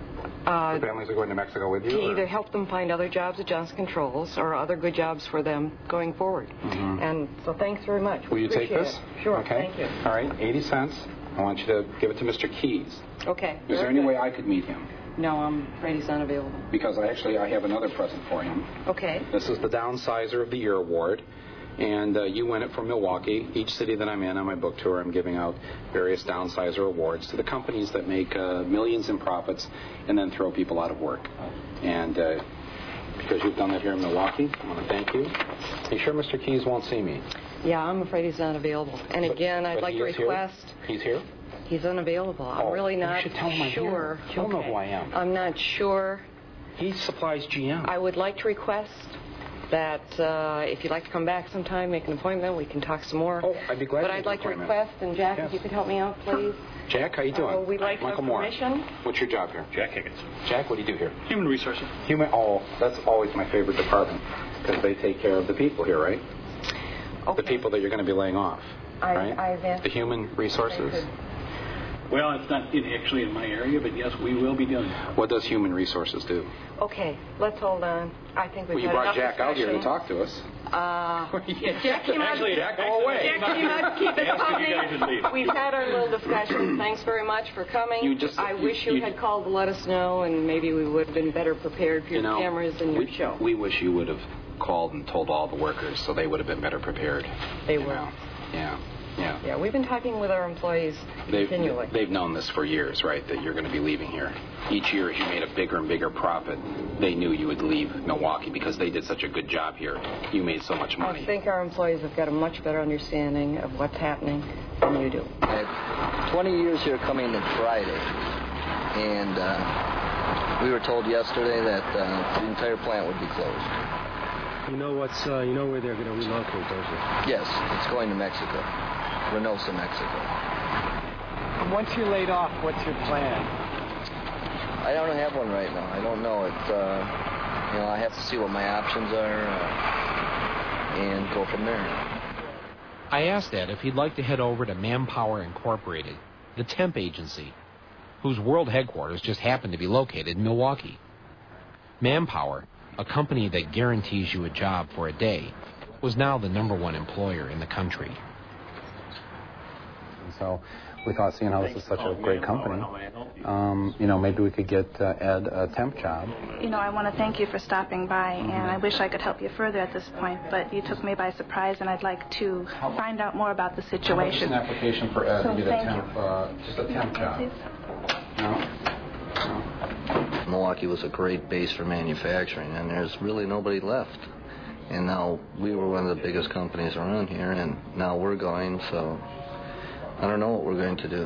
uh,
the families are going to Mexico with you?
To
or?
either help them find other jobs at Johnson Controls or other good jobs for them going forward.
Mm-hmm.
And so thanks very much.
Will you take this?
It. Sure,
okay.
Thank you.
All right, eighty cents. I want you to give it to Mister Keys.
Okay.
Is there any
good.
way I could meet him?
No, I'm afraid he's unavailable.
Because I actually I have another present for him.
Okay.
This is the Downsizer of the Year Award. And uh, you win it from Milwaukee. Each city that I'm in on my book tour, I'm giving out various Downsizer Awards to the companies that make uh, millions in profits and then throw people out of work. And uh, because you've done that here in Milwaukee, I want to thank you. Are you sure Mister Keys won't see me?
Yeah, I'm afraid he's not available. And
But-
again, I'd
but
like
he
to
is here?
request...
He's here?
He's unavailable. I'm
Oh,
really
you
not
should tell him I'm
sure.
here. He'll know who I am.
I'm not sure.
He supplies G M.
I would like to request that uh, if you'd like to come back sometime, make an appointment, we can talk some more.
Oh, I'd be glad
But
to
I'd
make
like
an
to
appointment.
request, and Jack,
Yes.
if you could help me out, please.
Jack, how you doing?
Uh, we'd like to
Michael
have
Moore.
permission.
What's your job here?
Jack Higgins.
Jack, what do you do here?
Human resources.
Human. Oh, that's always my favorite department because they take care of the people here, right?
Okay.
The people that you're going to be laying off,
I,
right?
I've asked
The human resources.
Well, it's not in, actually in my area, but yes, we will be doing it.
What does human resources do?
Okay, let's hold on. I think we've
Well, you
had
brought
enough
Jack out here to
discussion.
talk to us.
Uh, yeah, Jack came out.
Actually,
Jack,
go away.
Jack came out to keep us
Ask if you guys would
company.
leave.
We've had our little discussion. Thanks very much for coming.
You just-
I
you-
wish you,
you-
had called to let us know, and maybe we would have been better prepared for your
You know,
cameras and your
we,
show.
we wish you would have called and told all the workers so they would have been better prepared.
They
you
will.
know. Yeah, yeah.
Yeah, we've been talking with our employees
They've,
continually.
they've known this for years, right, that you're going to be leaving here. Each year as you made a bigger and bigger profit, they knew you would leave Milwaukee because they did such a good job here. You made so much
I
money.
think our employees have got a much better understanding of what's happening than you do.
I had twenty years here coming to Friday, and uh, we were told yesterday that uh, the entire plant would be closed.
You know what's, uh, you know where they're going to relocate, don't you?
Yes, it's going to Mexico, Reynosa, Mexico.
Once you're laid off, what's your plan?
I don't have one right now. I don't know. It, uh, you know, I have to see what my options are uh, and go from there.
I asked Ed if he'd like to head over to Manpower Incorporated, the temp agency, whose world headquarters just happened to be located in Milwaukee. Manpower, a company that guarantees you a job for a day, was now the number one employer in the country.
And so we thought, seeing how this is such a great company, um, you know, maybe we could get uh, Ed a temp job.
You know, I want to thank you for stopping by, and I wish I could help you further at this point, but you took me by surprise, and I'd like to find out more about the
How about just
situation.
an application for Ed
So
to get a
thank
temp, uh, just a temp job. No?
Milwaukee was a great base for manufacturing, and there's really nobody left. And now we were one of the biggest companies around here, and now we're going, so I don't know what we're going to do.
You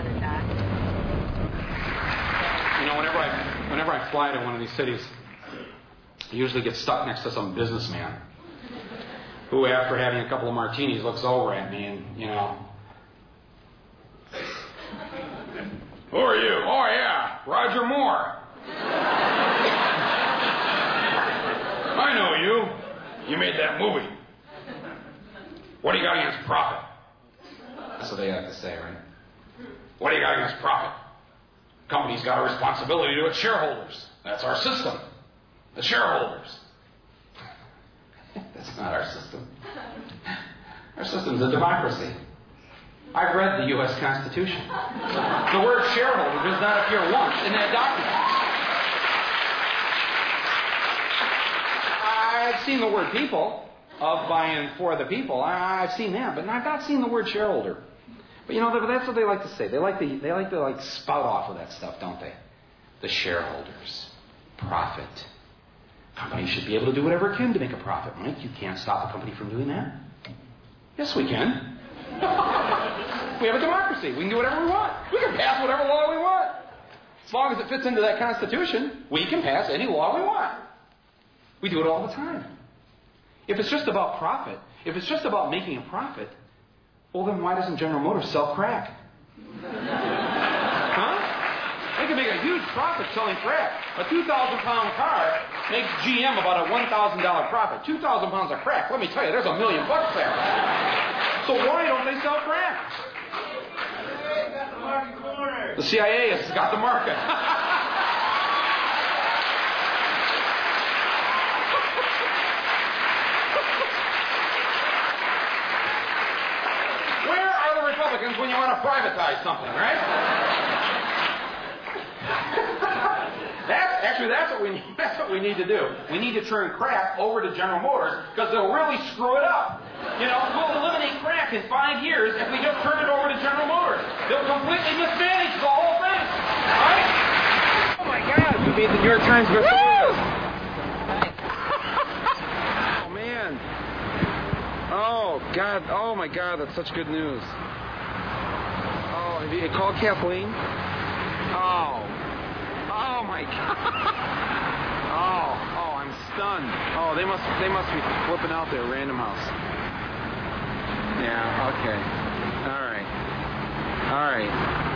know, whenever I whenever I fly to one of these cities, I usually get stuck next to some businessman who, after having a couple of martinis, looks over at me and, you know, who are you? Oh, yeah, Roger Moore. I know you. You made that movie. What do you got against profit? That's what they have to say, right? What do you got against profit? Company's got a responsibility to its shareholders. That's our system. The shareholders. That's not our system. Our system's a democracy. I've read the U S Constitution. The word shareholder does not appear once in that document. I've seen the word people, of by and for the people. I've seen that, but I've not seen the word shareholder. But you know, that's what they like to say. They like to, they like to like spout off of that stuff, don't they? The shareholders. Profit. Companies should be able to do whatever it can to make a profit, Mike. You can't stop a company from doing that. Yes, we can. We have a democracy. We can do whatever we want. We can pass whatever law we want. As long as it fits into that Constitution, we can pass any law we want. We do it all the time. If it's just about profit, if it's just about making a profit, well, then why doesn't General Motors sell crack?
huh? They can make a huge profit selling crack. A two thousand pound car makes G M about a one thousand dollars profit. two thousand pounds of crack, let me tell you, there's a million bucks there. So why don't they sell crack? The C I A has got the market. Where are the Republicans when you want to privatize something, right? That's, actually, that's what we need. That's what we need to do. We need to turn crack over to General Motors because they'll really screw it up. You know, we'll eliminate crack in five years if we just turn it over to General Motors. They'll completely mismanage the whole thing. All right?
Oh my God! You made the New York Times bestseller. Oh man. Oh God. Oh my God. That's such good news. Oh, have you called Kathleen? Oh. Oh my God! Oh, oh, I'm stunned. Oh, they must, they must be flipping out there, Random House. Yeah. Okay. All right. All right.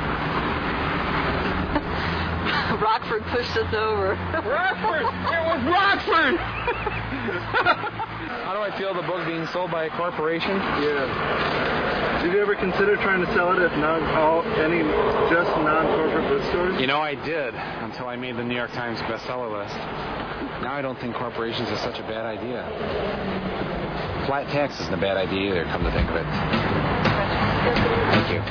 Rockford pushed us over.
Rockford! It was Rockford! How do I feel the book being sold by a corporation?
Yeah. Did you ever consider trying to sell it at non all any just non-corporate bookstores?
You know, I did until I made the New York Times bestseller list. Now I don't think corporations are such a bad idea. Flat tax isn't a bad idea either, come to think of it. Thank you.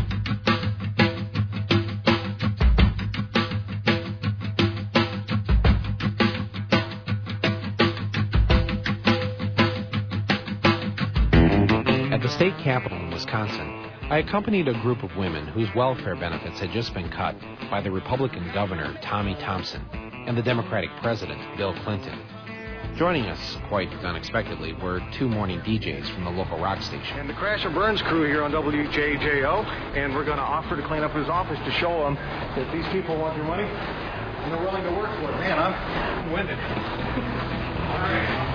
At the state capitol in Wisconsin, I accompanied a group of women whose welfare benefits had just been cut by the Republican governor, Tommy Thompson, and the Democratic president, Bill Clinton. Joining us, quite unexpectedly, were two morning D Js from the local rock station.
And the Crash and Burns crew here on W J J O, and we're going to offer to clean up his office to show them that these people want their money and they're willing to work for it. Man, I'm winded. All right.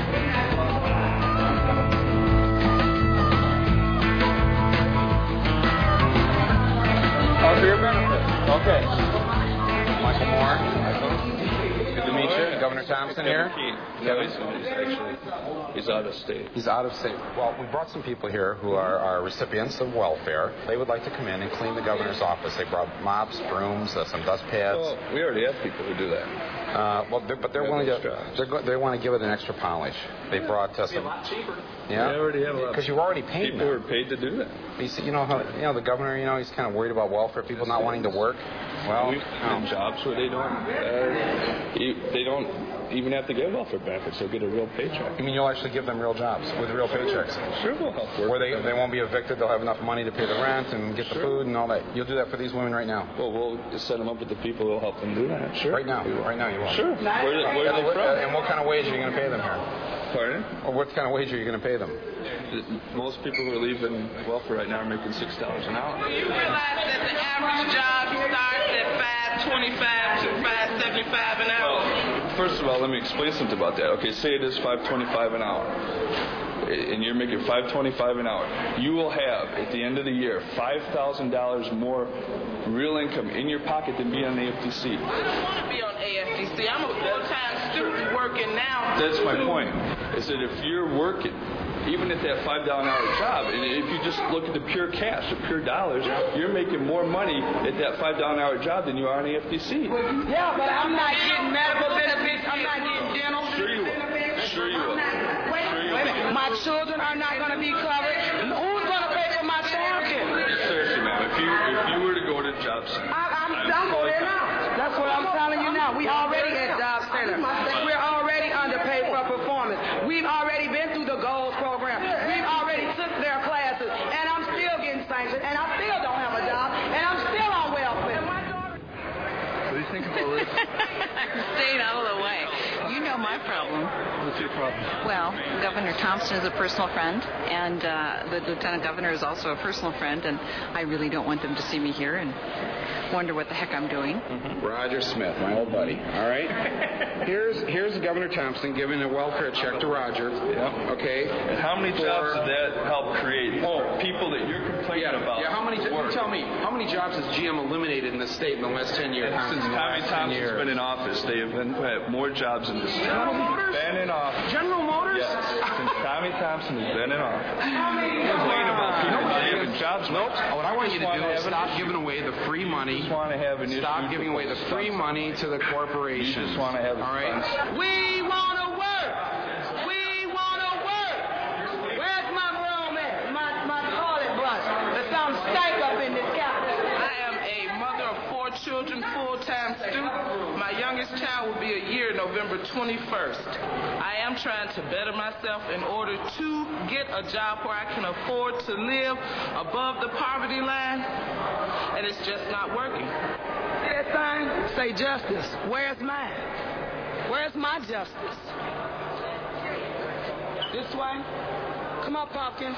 Oh, for your benefit. Okay.
Michael Moore. Good to meet you. Governor Thompson here.
No, he's, he's actually he's out of state.
He's out of state. Well, we brought some people here who are, are recipients of welfare. They would like to come in and clean the governor's office. They brought mops, brooms, uh, some dust pads.
Well, we already have people who do that.
Uh, well, they're, but they're willing to. They're go, they want to give it an extra polish. They brought uh, some.
A lot cheaper.
Yeah.
We already have a lot.
Because you already paid
people
them.
People are paid to do that.
You see, you know how you know the governor. You know he's kind of worried about welfare people not wanting to work. Well,
we've had jobs where they don't. Uh, they don't even have to get welfare benefits. They'll get a real paycheck.
You mean you'll actually give them real jobs with real paychecks?
Sure, we'll help work.
Where they they won't be evicted. They'll have enough money to pay the rent and get
sure.
the food and all that. You'll do that for these women right now.
Well, we'll just set them up with the people who'll help them do that. Sure.
Right now. Right now you will.
Sure. Where, where are they from?
And what kind of wage are you going to pay them here?
Pardon?
Or what kind of wage are you going to pay them?
Most people who are leaving welfare right now are making six dollars an hour.
Do you realize that the average job starts at five twenty-five to five seventy-five an hour?
Well, first of all, let me explain something about that. Okay, say it is five twenty-five an hour, and you're making five twenty-five an hour. You will have at the end of the year five thousand dollars more real income in your pocket than be on the F T C.
I don't want to be on A F T C. I'm a full-time student working now.
That's my point. Is that if you're working, even at that five dollar an hour job, and if you just look at the pure cash, the pure dollars, you're making more money at that five dollar an hour job than you are on the F T C.
Yeah, but I'm not getting medical benefits. I'm not getting dental
Sure you will. Sure you will. Sure you will.
My children are not going to be covered. Who's going to pay for my child care?
Seriously, ma'am, if you if you were to go to job center,
I'm, I'm going there now. That's what I'm telling you now. We already at job center. We're already underpaid for performance. We've already been through the goals program. We've already took their classes, and I'm still getting sanctioned, and I still don't have a job, and I'm still on welfare.
What do you think about this?
Staying out of the way. You know my problem.
What's your problem?
Well, Governor Thompson is a personal friend, and uh, the Lieutenant Governor is also a personal friend, and I really don't want them to see me here and wonder what the heck I'm doing.
Mm-hmm. Roger Smith, my old buddy. All right? Here's here's Governor Thompson giving a welfare check to Roger.
Yeah.
Okay?
And how many jobs did that help create? Oh, people that you're complaining
yeah,
about.
Yeah, how many, you tell me, how many
many jobs has G M eliminated in the state in the last ten years?
Since Tommy Thompson's been in office, they have been, had more jobs in the state.
General Motors?
Been in office.
General Motors?
Yes. Since Tommy Thompson has been in office. Complain about people having jobs.
Nope. What I want you to do is stop
an,
giving away the free money.
Just want to have an
stop giving away the free money to the corporations.
You just want to have
All right?
We want to work. We want to work. Where's my grown man? My, my toilet brush. There's some stank up in this cabinet.
I am a mother of four children, full-time student. My youngest child will be a year November twenty-first. I am trying to better myself in order to get a job where I can afford to live above the poverty line, and it's just not working.
See that sign? Say justice. Where's mine? Where's my justice? This way? Come on, Pumpkin.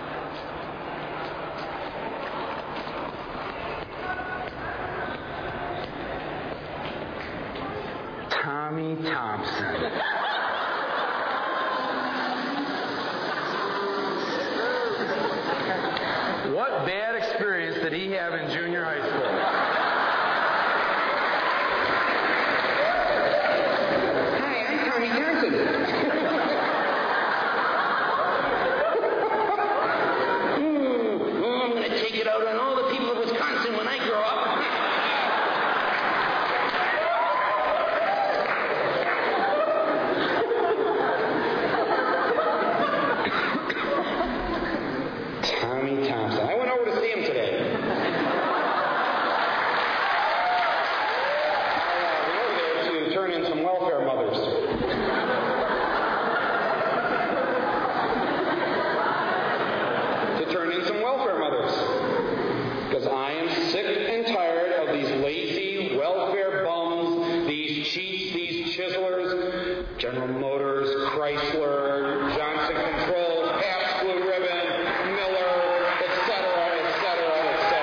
Tommy Thompson. What bad experience did he have in junior high school? Hi, I'm Tommy Thompson. mm, oh, I'm going to take it out on all the people of Wisconsin when I grow up. Tommy Thompson. I went over to see him today. I uh, went over there to turn in some welfare mothers. to turn in some welfare mothers. Because I am sick and tired of these lazy welfare bums, these cheats, these chiselers, General Motors, Chrysler, Johnson Controls, Pabst Blue Ribbon, Miller, et cetera, et cetera,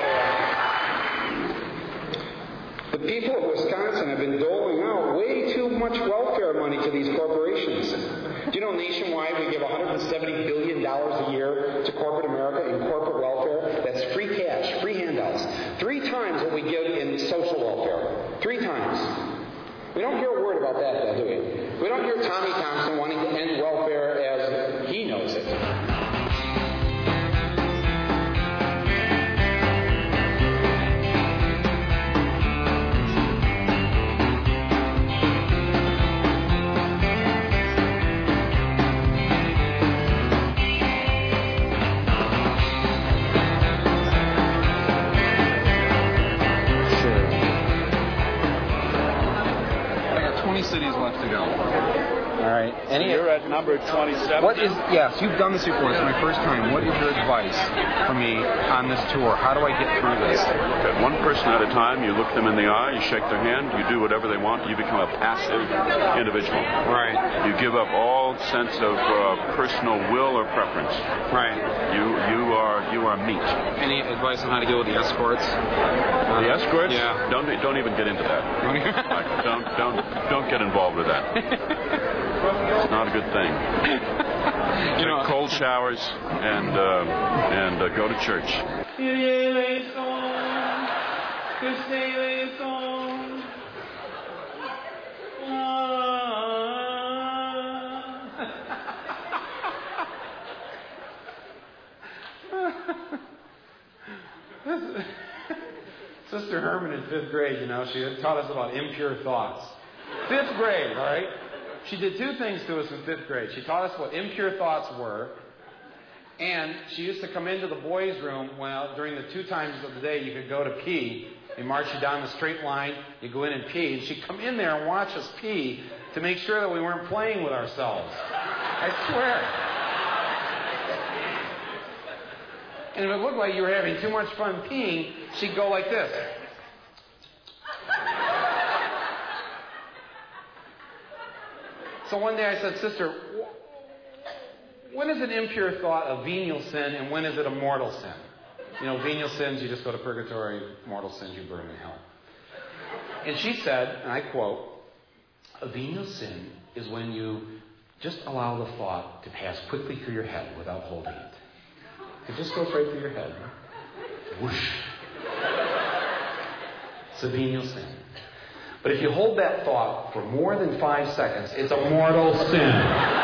et cetera. The people of Wisconsin have been doling out way too much welfare money to these corporations. Do you know nationwide we give one hundred seventy billion dollars a year to corporate America in corporate welfare? That's free cash, free handouts. Three times what we give in social welfare. Three times. We don't hear a word about that, though, do we? We don't hear Tommy Thompson wanting to end welfare as he knows it.
Cities left to go.
All right. Any,
so you're at number twenty-seven.
What is? Yes, you've done this before. It's my first time. What is your advice for me on this tour? How do I get through this?
Okay, one person at a time. You look them in the eye. You shake their hand. You do whatever they want. You become a passive individual.
Right.
You give up all sense of uh, personal will or preference.
Right.
You you are you are meat.
Any advice on how to deal with the escorts?
The escorts?
Yeah.
Don't don't even get into that. like, don't don't don't get involved with that. It's not a good thing.
You know,
take cold showers and uh, and uh, go to church.
Sister Herman in fifth grade, you know, she had taught us about impure thoughts. Fifth grade, all right? She did two things to us in fifth grade. She taught us what impure thoughts were, and she used to come into the boys' room well, during the two times of the day you could go to pee. They march you down the straight line, you go in and pee, and she'd come in there and watch us pee to make sure that we weren't playing with ourselves. I swear. And if it looked like you were having too much fun peeing, she'd go like this. So one day I said, Sister, when is an impure thought a venial sin and when is it a mortal sin? You know, venial sins, you just go to purgatory. Mortal sins, you burn in hell. And she said, and I quote, a venial sin is when you just allow the thought to pass quickly through your head without holding it. It just goes right through your head. Whoosh. It's a venial sin. But if you hold that thought for more than five seconds, it's a mortal sin.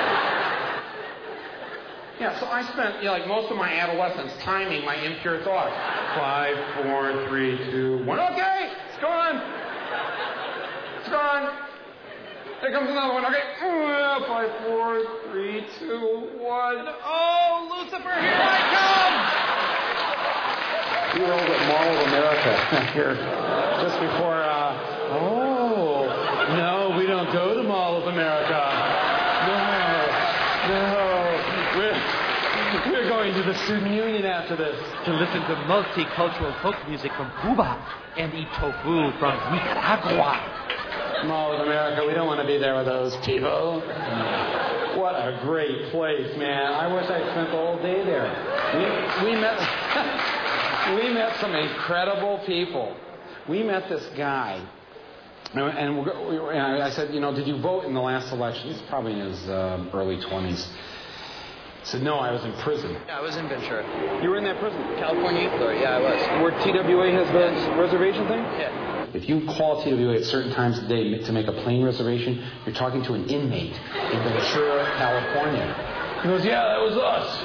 Yeah, so I spent, you know, like most of my adolescence timing my impure thoughts. Five, four, three, two, one. Okay, it's gone. It's gone. Here comes another one. Okay. Five, four, three, two, one. Oh, Lucifer, here I come! We were over at Mall of America here just before. Uh, oh, no, we don't go to Mall of America. No, no. We're, we're going to the Student Union after this.
To listen to multicultural folk music from Cuba and eat tofu from Nicaragua.
Mall of America, we don't want to be there with those people. What a great place, man. I wish I'd spent the whole day there. We, we met we met some incredible people. We met this guy, and, we, and I said, you know, did you vote in the last election? He's probably in his uh, early twenties. He said, no, I was in prison.
Yeah, I was in Ventura.
You were in that prison?
California Youth Authority, yeah, I was.
Where T W A has the reservation thing?
Yeah.
If you call T W A at certain times of the day to make a plane reservation, you're talking to an inmate in Ventura, California. He goes, yeah, that was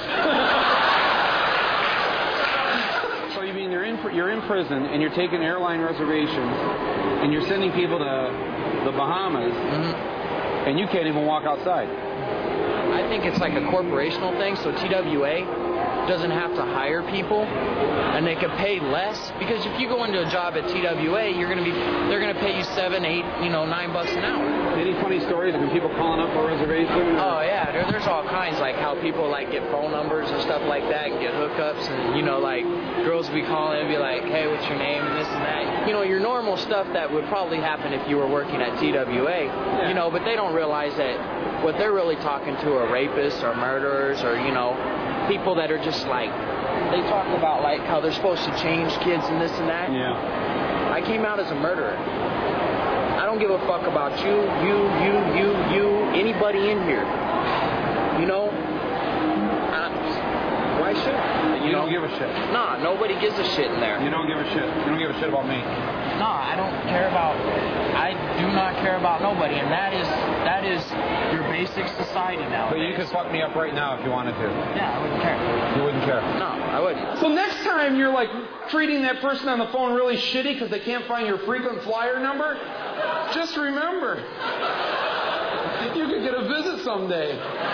us. So you mean you're in you're in prison and you're taking airline reservations and you're sending people to the Bahamas, mm-hmm. and you can't even walk outside.
I think it's like a corporational thing, so T W A doesn't have to hire people, and they can pay less, because if you go into a job at T W A, you're going to be they're going to pay you seven, eight, you know, nine bucks an hour.
Any funny stories of people calling up for a reservation?
Oh yeah, there, there's all kinds, like how people like get phone numbers and stuff like that, and get hookups, and you know, like girls will be calling and be like, hey, what's your name, and this and that. You know, your normal stuff that would probably happen if you were working at T W A. Yeah. You know, but they don't realize that what they're really talking to are rapists or murderers or, you know, people that are just like, they talk about like how they're supposed to change kids and this and that.
Yeah.
I came out as a murderer. I don't give a fuck about you, you, you, you, you, anybody in here. You know? I, why should I?
You, you don't give a shit.
Nah, nobody gives a shit in there.
You don't give a shit. You don't give a shit about me.
Nah, I don't care about, I do not care about nobody, and that is, that is your basic society now.
But you could fuck me up right now if you wanted to.
Yeah, I wouldn't care.
You wouldn't care?
No, I wouldn't.
So next time you're like treating that person on the phone really shitty because they can't find your frequent flyer number, just remember, you could get a visit someday.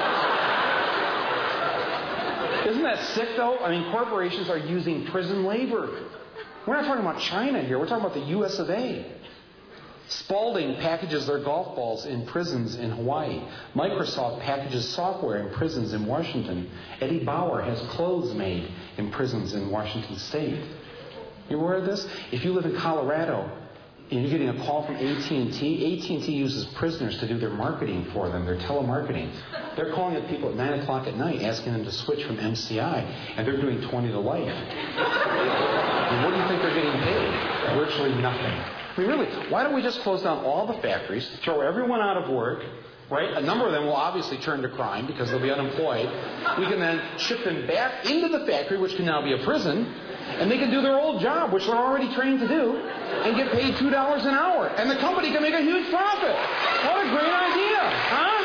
Isn't that sick, though? I mean, corporations are using prison labor. We're not talking about China here. We're talking about the U S of A. Spalding packages their golf balls in prisons in Hawaii. Microsoft packages software in prisons in Washington. Eddie Bauer has clothes made in prisons in Washington State. You aware of this? If you live in Colorado and you're getting a call from A T and T, A T and T uses prisoners to do their marketing for them, their telemarketing. They're calling up people at nine o'clock at night asking them to switch from M C I, and they're doing twenty to life. And what do you think they're getting paid? Virtually nothing. I mean, really, why don't we just close down all the factories, throw everyone out of work, right? A number of them will obviously turn to crime because they'll be unemployed. We can then ship them back into the factory, which can now be a prison, and they can do their old job, which they're already trained to do, and get paid two dollars an hour. And the company can make a huge profit. What a great idea, huh?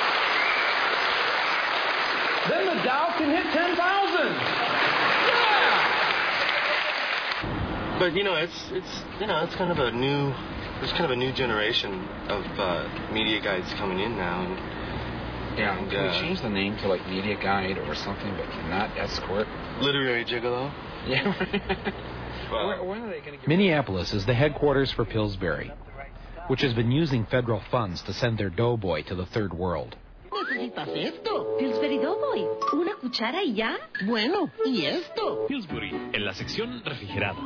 Then the Dow can hit ten thousand.
But you know, it's it's you know, it's kind of a new, there's kind of a new generation of uh, media guides coming in now. And,
yeah,
and,
can
uh,
we change the name to like media guide or something, but not escort?
Literary gigolo.
Yeah.
Well,
when, when are they going to? Minneapolis is the headquarters for Pillsbury, which has been using federal funds to send their doughboy to the third world.
¿Necesitas esto? Pillsbury Doughboy. ¿Una cuchara y ya? Bueno, ¿y esto?
Pillsbury, en la sección refrigerada.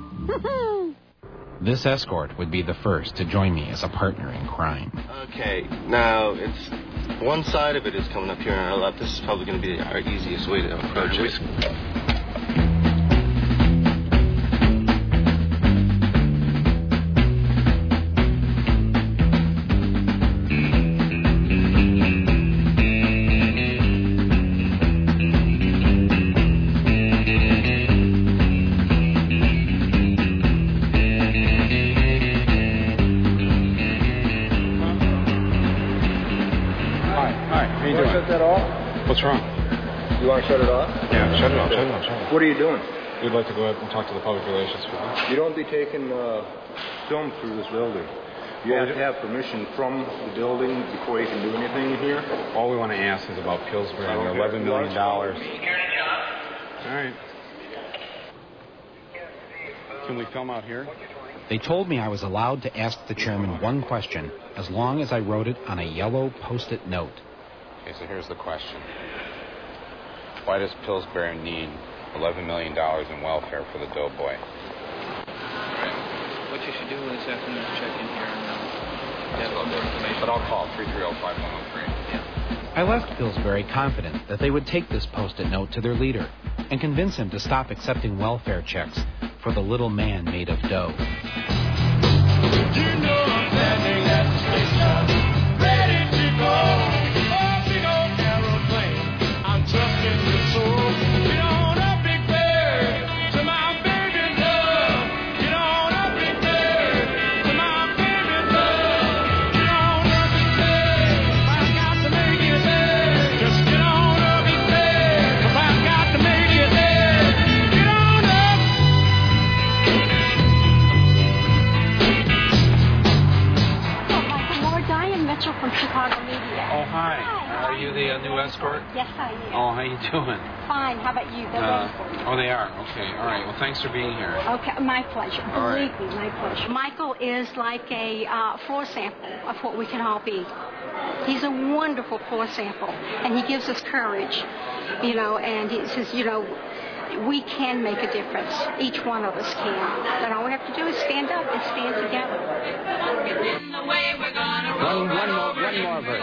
This escort would be the first to join me as a partner in crime.
Okay, now it's one side of it is coming up here on our left. This is probably going to be our easiest way to approach it.
What's wrong?
You want to shut it off?
Yeah, shut it off, shut it off, shut it off.
What are you doing?
We'd like to go ahead and talk to the public relations people.
You don't be taking uh, film through this building. You have to have permission from the building before you can do anything here.
All we want to ask is about Pillsbury and the eleven million dollars. All right. Can we film out here?
They told me I was allowed to ask the chairman one question as long as I wrote it on a yellow Post-it note.
Okay, so here's the question. Why does Pillsbury need eleven million dollars in welfare for the doughboy?
What you should do this afternoon is check in here and uh, get more information.
But I'll call three three zero, five one zero three.
Yeah.
I left Pillsbury confident that they would take this Post-it note to their leader and convince him to stop accepting welfare checks for the little man made of dough.
You know I'm standing at the station, ready to go. Oh, big old aeroplane, I'm trusting the soul. Get on up, big bird, to my baby love. Get on up, big bird, to my baby love. Get on up, big bird, I've got to make it there. Just get on up, big bird, 'cause I've got to make it there. Get on up.
Mitchell from Chicago Media.
Oh, hi.
Hi.
Are you the uh, new escort?
Yes, I am.
Oh, how you doing?
Fine. How about you? They're
Uh,
ready for you.
oh, they are? Okay. All right. Well, thanks for being here.
Okay, my pleasure.
All
Believe
right.
me, my pleasure. Michael is like a uh, floor sample of what we can all be. He's a wonderful floor sample, and he gives us courage, you know, and he says, you know, we can make a difference. Each one of us can. But all we have to do is stand up and stand together.
One, one more, one more verse.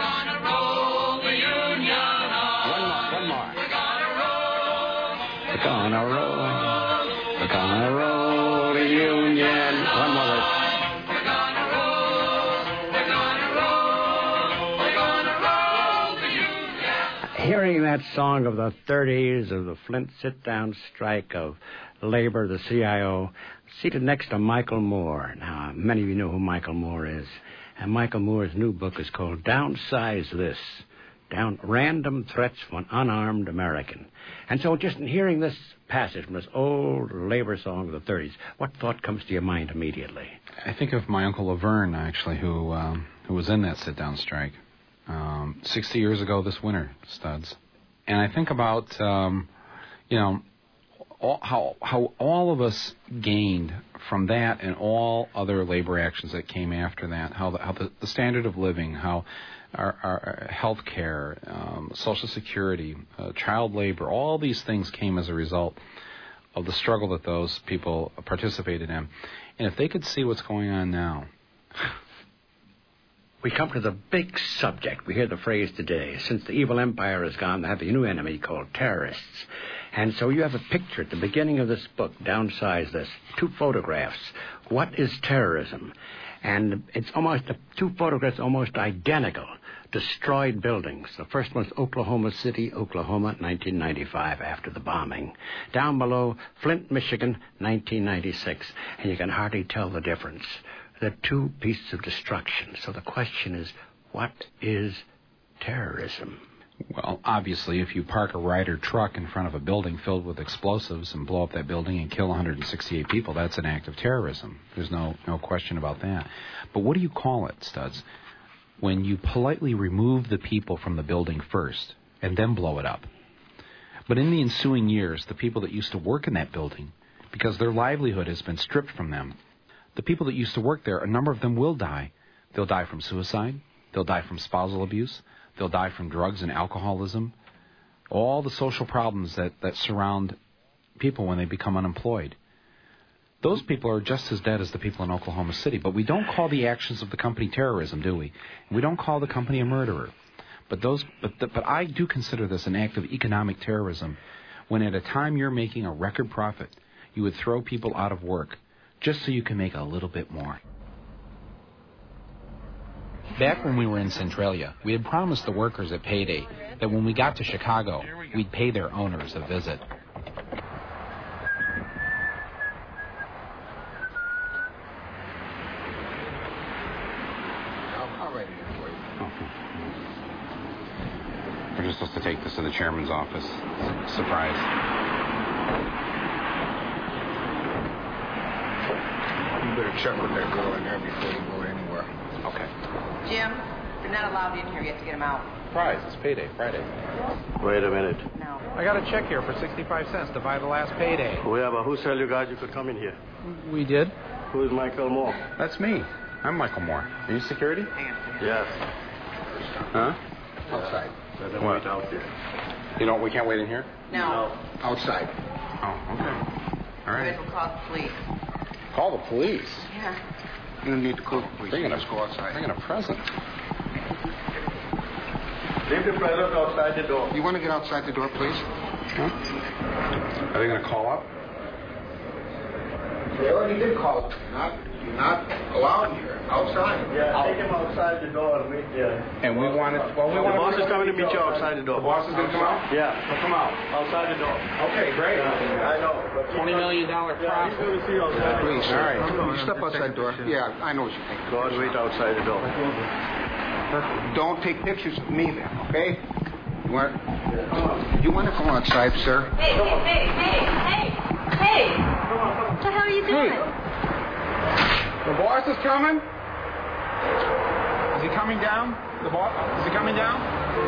One
more, one more. We're gonna roll. We're gonna roll the Union. One more verse.
Hearing that song of the thirties, of the Flint sit-down strike, of labor, the C I O, seated next to Michael Moore. Now, many of you know who Michael Moore is. And Michael Moore's new book is called Downsize This, Down Random Threats from an Unarmed American. And so just in hearing this passage from this old labor song of the thirties, what thought comes to your mind immediately?
I think of my Uncle Laverne, actually, who um, who was in that sit-down strike. Um, sixty years ago this winter, Studs. And I think about, um, you know, all, how how all of us gained from that and all other labor actions that came after that, how the, how the, the standard of living, how our, our health care, um, Social Security, uh, child labor, all these things came as a result of the struggle that those people participated in. And if they could see what's going on now...
We come to the big subject. We hear the phrase today. Since the evil empire is gone, they have a new enemy called terrorists. And so you have a picture at the beginning of this book, Downsize This, two photographs. What is terrorism? And it's almost, two photographs almost identical. Destroyed buildings. The first one's Oklahoma City, Oklahoma, nineteen ninety-five, after the bombing. Down below, Flint, Michigan, nineteen ninety-six. And you can hardly tell the difference. They're two pieces of destruction. So the question is, what is terrorism?
Well, obviously, if you park a Ryder truck in front of a building filled with explosives and blow up that building and kill one hundred sixty-eight people, that's an act of terrorism. There's no no question about that. But what do you call it, Studs, when you politely remove the people from the building first and then blow it up? But in the ensuing years, the people that used to work in that building, because their livelihood has been stripped from them, the people that used to work there, a number of them will die. They'll die from suicide. They'll die from spousal abuse. They'll die from drugs and alcoholism. All the social problems that, that surround people when they become unemployed. Those people are just as dead as the people in Oklahoma City. But we don't call the actions of the company terrorism, do we? We don't call the company a murderer. But those, but the, but I do consider this an act of economic terrorism when at a time you're making a record profit, you would throw people out of work just so you can make a little bit more.
Back when we were in Centralia, we had promised the workers at Payday that when we got to Chicago, we'd pay their owners a visit.
For just a supposed to take this to the chairman's office. Surprise.
You better check with that girl in there before you go anywhere.
Okay.
Jim, you're not allowed in here. You have to get him out.
Surprise. It's payday, Friday.
Wait a minute.
No.
I got a check here for sixty-five cents to buy the last payday.
We have a who tell you guys you could come in here?
We did.
Who is Michael Moore?
That's me. I'm Michael Moore. Are you security?
Yes.
Huh? Outside.
Let them wait out there.
You know, we can't wait in here?
No.
Outside. Oh, okay. All
You
right.
guys will call the police.
Call the police.
Yeah.
You don't need to call the police.
Bringing a,
Just go outside.
bringing a present.
Leave the present outside the door.
You want to get outside the door, please?
Huh? Are they going to call up?
They already did call up. You're not, you're not allowed here. Outside.
Yeah,
Out.
take him outside the door and meet there.
And we wanted. Well, we
The
wanted
boss is coming to meet you outside the door.
The boss is going to come out?
Yeah.
He'll come out.
Outside the door.
Okay, great.
Yeah, I know. But
twenty million dollars
yeah,
profit.
he's going to see you outside.
Please,
All right.
You step outside the door. Yeah, I know what you think.
Go and wait outside the door.
Don't take pictures of me then, okay? You want, you want to come outside, sir?
Hey, hey, hey, hey, hey, hey! What the hell are you doing?
The boss is coming? Is he coming down? The boss? Is he coming down?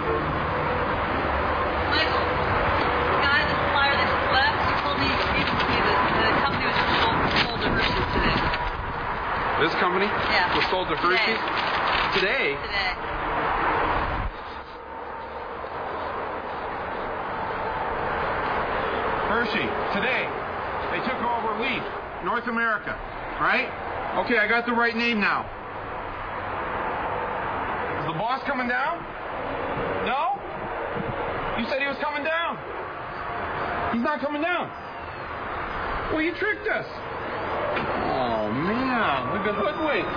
Michael, the guy, the supplier that just left, he told me he gave it to me that the company was just sold, sold to Hershey's today.
This company?
Yeah.
Was sold to Hershey's? Today?
Today.
Hershey, today. They took over Leaf, North America, right? Okay, I got the right name now. Is the boss coming down? No? You said he was coming down. He's not coming down. Well, you tricked us. Oh, man. We've been hoodwinked.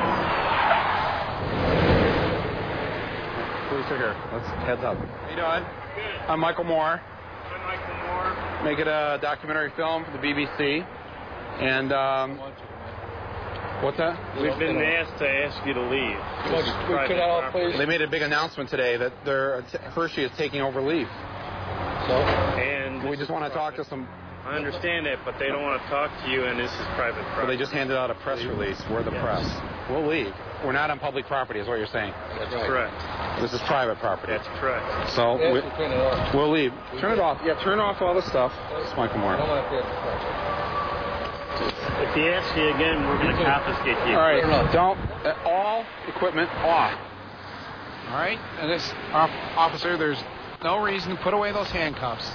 Police are here. Let's heads up. How you doing? Good. I'm Michael Moore.
I'm Michael Moore.
Making a documentary film for the B B C. And, um... what's that?
We've been asked to ask you to leave. This is private property.
They made a big announcement today that they're, Hershey is taking over Leaf. So,
and
we just want to talk to some...
I understand that, but they don't want to talk to you, and this is private property.
But they just handed out a press release. We're the
Yes.
press. We'll leave. We're not on public property, is what you're saying.
That's correct.
This is private property.
That's correct.
So, we, we'll leave. Turn it off. Yeah, turn off all the stuff. It's Michael Moore.
If he asks you again, we're going to confiscate you.
All right, don't, uh, all equipment off. All right, and this uh, officer, there's no reason to put away those handcuffs.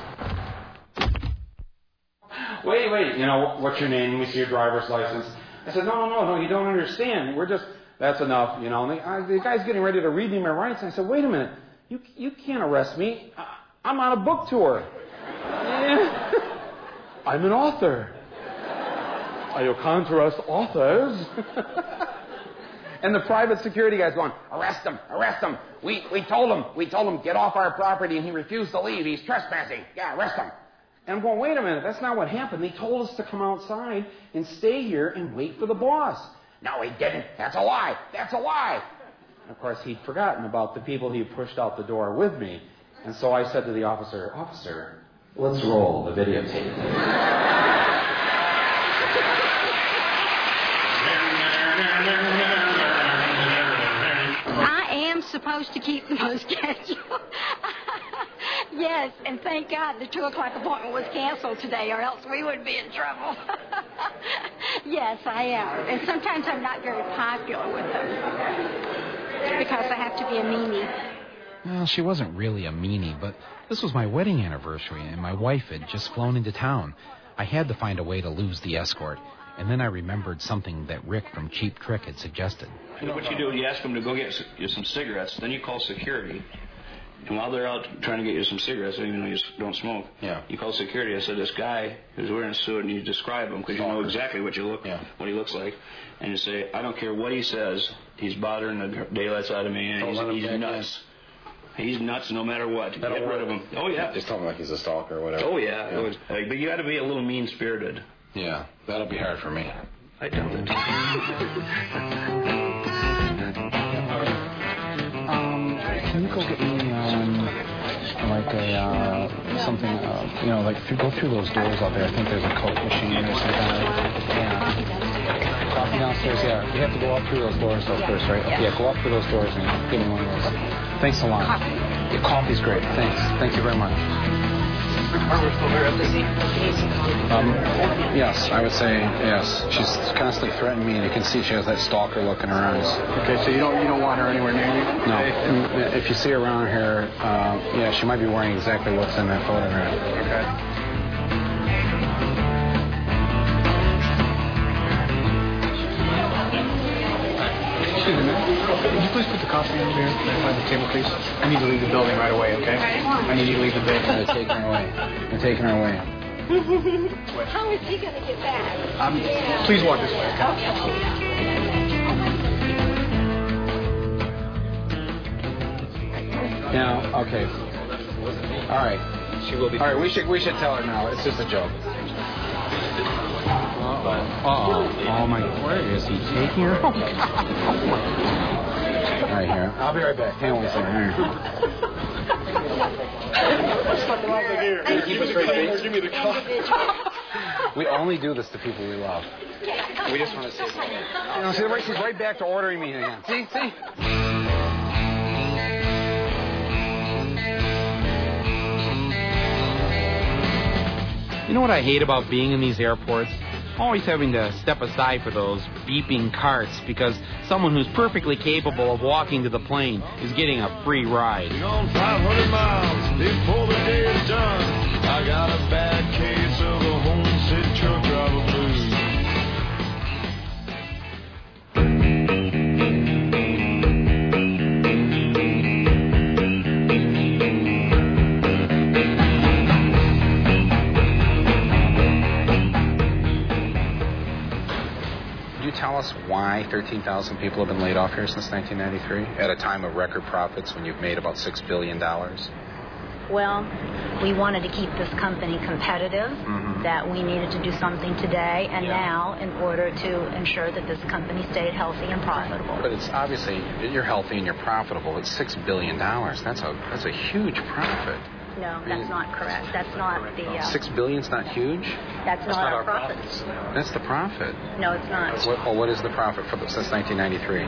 Wait, wait, you know, what's your name? Let me see your driver's license. I said, no, no, no, no, you don't understand. We're just, that's enough, you know. And the, uh, the guy's getting ready to read me my rights. And I said, wait a minute, you you can't arrest me. I, I'm on a book tour. Yeah. I'm an author. Are you can't arrest authors? And the private security guy's going, arrest him, arrest him. We we told him, we told him get off our property, and he refused to leave. He's trespassing. Yeah, arrest him. And I'm going, wait a minute, that's not what happened. They told us to come outside and stay here and wait for the boss. No, he didn't. That's a lie. That's a lie. And of course, he'd forgotten about the people he pushed out the door with me. And so I said to the officer, officer, let's roll the videotape.
I am supposed to keep my schedule. Yes, and thank God the two o'clock appointment was canceled today, or else we would be in trouble. Yes, I am. And sometimes I'm not very popular with them because I have to be a meanie.
Well, she wasn't really a meanie, but this was my wedding anniversary, and my wife had just flown into town. I had to find a way to lose the escort, and then I remembered something that Rick from Cheap Trick had suggested.
You know what you do? You ask them to go get you some cigarettes, then you call security. And while they're out trying to get you some cigarettes, even though you don't smoke,
yeah.
you call security. I said, this guy who's wearing a suit, and you describe him because you know exactly what you look,
yeah.
what he looks like, and you say, I don't care what he says, he's bothering the daylights out of me, and he's, he's nuts. He's nuts no matter what. Get rid of him. Oh yeah.
Just tell him like he's a stalker or whatever.
Oh yeah.
yeah.
It was, like, but you got to be a little mean spirited.
Yeah, that'll be hard for me.
I doubt it.
Um, can you go get me um,
like a uh, something, uh, you know, like if you go through those doors out there, I think there's a Coke machine or something. Yeah. Coffee downstairs, yeah. You have to go up through those doors though first, right?
Yeah.
Yeah, go up through those doors and give me one of those. Thanks a lot.
Coffee.
Your coffee's great. Thanks. Thank you very much.
Are we still here at this?
Um, yes, I would say yes. She's constantly threatening me, and you can see she has that stalker look in her eyes.
Okay, so you don't you don't want her anywhere near you?
No. And if you see her around here, uh, yeah, she might be wearing exactly what's in that photograph.
Okay. Excuse me, ma'am. Would you please put the coffee over here on the table, please? I need to leave the building right away, okay? I need you to leave the building.
They're taking her away. They're taking her away.
How is he going to get back?
Um, please walk this way, okay?
Now, okay. All right.
She will be.
All right, we should we should tell her now. It's just a joke. Uh-oh. Uh-oh. Oh, my. Where is he taking her? Oh, right here. I'll be right back. Hang on one second. Here.
Keep a straight face. Give me the coffee.
We only do this to people we love. We just want to see. You know, see, right, she's right back to ordering me again. See, see.
You know what I hate about being in these airports? Always having to step aside for those beeping carts because someone who's perfectly capable of walking to the plane is getting a free ride.
On five hundred miles before the day is done, I got a bad case of the homesick truck driver blues.
Tell us why thirteen thousand people have been laid off here since nineteen ninety-three at a time of record profits when you've made about six billion dollars?
Well, we wanted to keep this company competitive,
mm-hmm.
that we needed to do something today and
yeah.
now in order to ensure that this company stayed healthy and profitable.
But it's obviously, you're healthy and you're profitable. It's six billion dollars. That's a, that's a huge profit.
No, that's not correct. That's not the... Uh,
Six billion's not huge?
That's, that's not, not our profit. profits.
That's the profit.
No, it's not.
What, well, what is the profit for the, since nineteen ninety-three?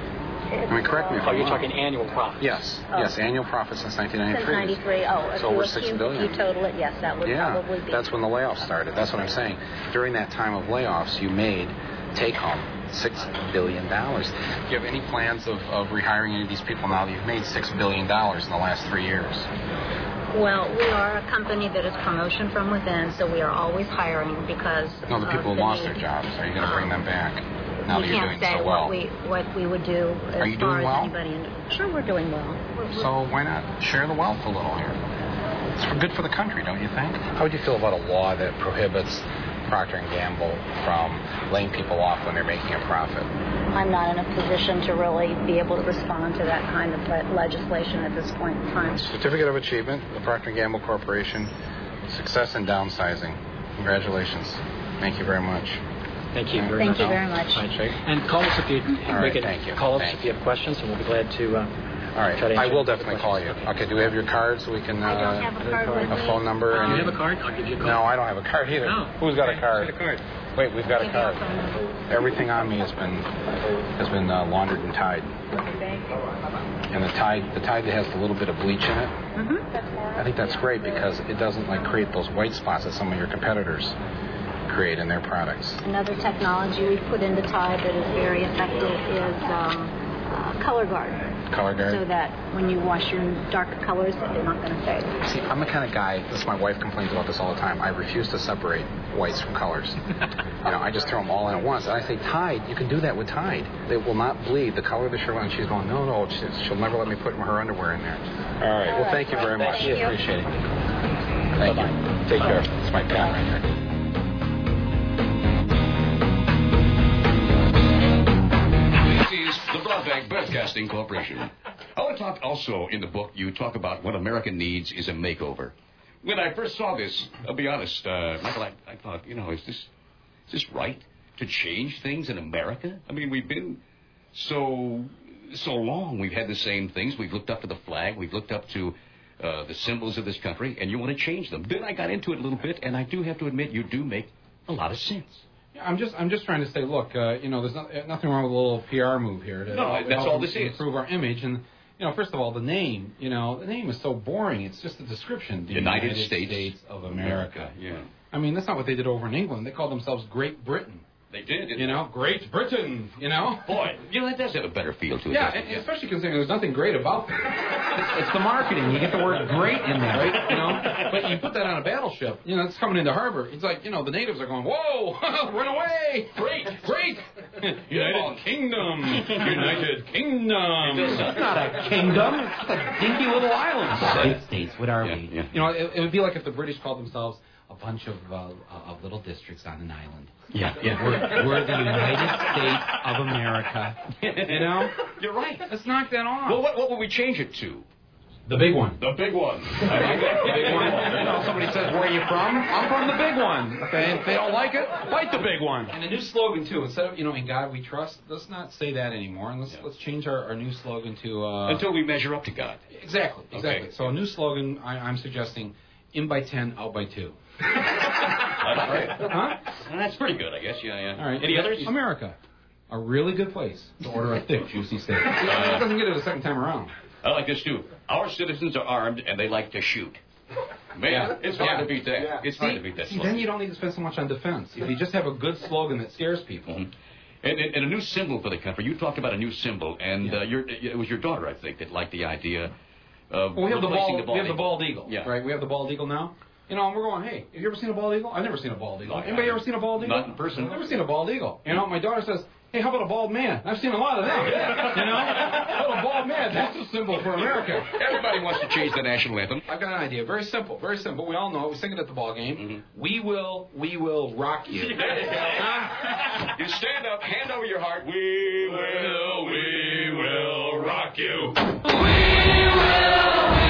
I mean, correct me if
Oh,
I'm
you're
wrong.
talking annual profit?
Yes,
oh.
yes, annual profit since nineteen ninety-three.
Since ninety-three, oh. If
so
you
we're
assume,
six billion.
If you total it, yes, that would
yeah,
probably be.
That's when the layoffs started. That's what I'm saying. During that time of layoffs, you made take home six billion dollars. Do you have any plans of, of rehiring any of these people now that you've made six billion dollars in the last three years?
Well, we are a company that is promotion from within, so we are always hiring because...
No, the people who
the
lost
need.
their jobs. Are you going to bring them back now that
we
you're
can't
doing
say
so well?
What we, what we would do as
Are you
far
doing
as
well?
anybody... In, sure, we're doing well. We're, we're,
so why not share the wealth a little here? It's for good for the country, don't you think? How would you feel about a law that prohibits Procter and Gamble from laying people off when they're making a profit?
I'm not in a position to really be able to respond to that kind of le- legislation at this point in time.
Certificate of Achievement, the Procter and Gamble Corporation, success in downsizing. Congratulations. Thank you very much.
Thank you very
Thank
much.
you very much.
All right, and call us if you
All right,
make it,
thank you.
call us
thank
if you have questions, and we'll be glad to. Uh,
All right,
try to
I will
answer
definitely call you. Okay. okay, do we have your card so we can? Uh,
I don't have a card with
a
me.
phone number.
Uh,
and
you have a card? I'll give you a card.
No, I don't have a card either.
No.
Who's got
okay.
a card?
Get a card.
Wait, we've got a card. Everything on me has been has been uh, laundered and tied. And the Tide, the Tide that has a little bit of bleach in it.
Mm-hmm.
I think that's great because it doesn't like create those white spots that some of your competitors create in their products.
Another technology we've put into Tide that is very effective is um, uh, Color Guard.
Color Guard?
So that when you wash your darker colors, they're not going to fade.
See, I'm the kind of guy, this my wife complains about this all the time, I refuse to separate whites from colors. You know, I just throw them all in at once. And I say, Tide, you can do that with Tide. They will not bleed the color of the shirt. And she's going, no, no, she'll never let me put her underwear in there. All right, well, thank you very much.
Thank you.
Appreciate it. Thank
Bye-bye.
you. Take care. It's my pen right here.
The Broadbank Broadcasting Corporation. I want to talk also in the book, you talk about what America needs is a makeover. When I first saw this, I'll be honest, uh, Michael, I, I thought, you know, is this is this right to change things in America? I mean, we've been so so long. We've had the same things. We've looked up to the flag. We've looked up to uh, the symbols of this country, and you want to change them. Then I got into it a little bit, and I do have to admit, you do make a lot of sense.
Yeah, I'm just I'm just trying to say, look, uh, you know, there's not, nothing wrong with a little P R move here. To
No,
help,
that's
help
all this is.
Improve our image, and you know, first of all, the name. You know, the name is so boring. It's just a description. The
United,
United
States,
States of America.
Yeah.
I mean, that's not what they did over in England. They called themselves Great Britain.
They did.
You know, Great Britain. You know.
Boy, you know that does have a better feel to it.
Yeah,
doesn't it?
and especially considering there's nothing great about it. It's, it's the marketing. You get the word "great" in there, right? You know, but you put that on a battleship. You know, it's coming into harbor. It's like, you know, the natives are going, "Whoa, run away! Great, great! United Kingdom, United Kingdom."
It's not a kingdom. It's a dinky little island. United States. What are
Yeah,
we?
yeah. You know, it, it would be like if the British called themselves a bunch of uh, of little districts on an island.
Yeah, yeah.
We're, we're the United States of America. You know?
You're right.
Let's knock that off.
Well, what, what would we change it to?
The big one.
The big one.
I like that. The big one. You know, somebody says, "Where are you from?" I'm from the big one. Okay, if they don't like it, fight the big one. And a new slogan too. Instead of, you know, "In God We Trust," let's not say that anymore. And let's yeah. let's change our, our new slogan to uh,
until we measure up to God.
Exactly. Exactly.
Okay.
So a new slogan. I, I'm suggesting: in by ten, out by two.
Right.
Huh?
Well, that's pretty good, I guess. Yeah, yeah.
All right.
Any others?
America, a really good place to order a thick, juicy steak. It doesn't get it a second time around.
I like this too. Our citizens are armed and they like to shoot. Man,
Yeah.
it's hard
Yeah.
to beat that.
Yeah.
It's
See,
hard to beat that.
see,
slogan.
then you don't need to spend so much on defense. If you just have a good slogan that scares people.
Mm-hmm. And, and, and a new symbol for the country. You talked about a new symbol, and
Yeah.
uh, your, it was your daughter, I think, that liked the idea of
Well, we have the
replacing
bald,
the bald
we have the
eagle.
bald eagle.
Yeah.
Right. We have the bald eagle now. You know, and we're going, hey, have you ever seen a bald eagle? I've never seen a bald eagle.
No,
Anybody
I-
ever seen a bald eagle?
Not in person.
I've never seen a bald eagle. You know, my daughter says, hey, how about a bald man? I've seen a lot of them. You know? How about a bald man? That's a symbol for America.
Everybody wants to change the national anthem.
I've got an idea. Very simple. Very simple. We all know it. We sing it at the ball game. Mm-hmm. We will, we will rock you.
Huh? You stand up, hand over your heart. We will, we will rock you. We will, we will rock you.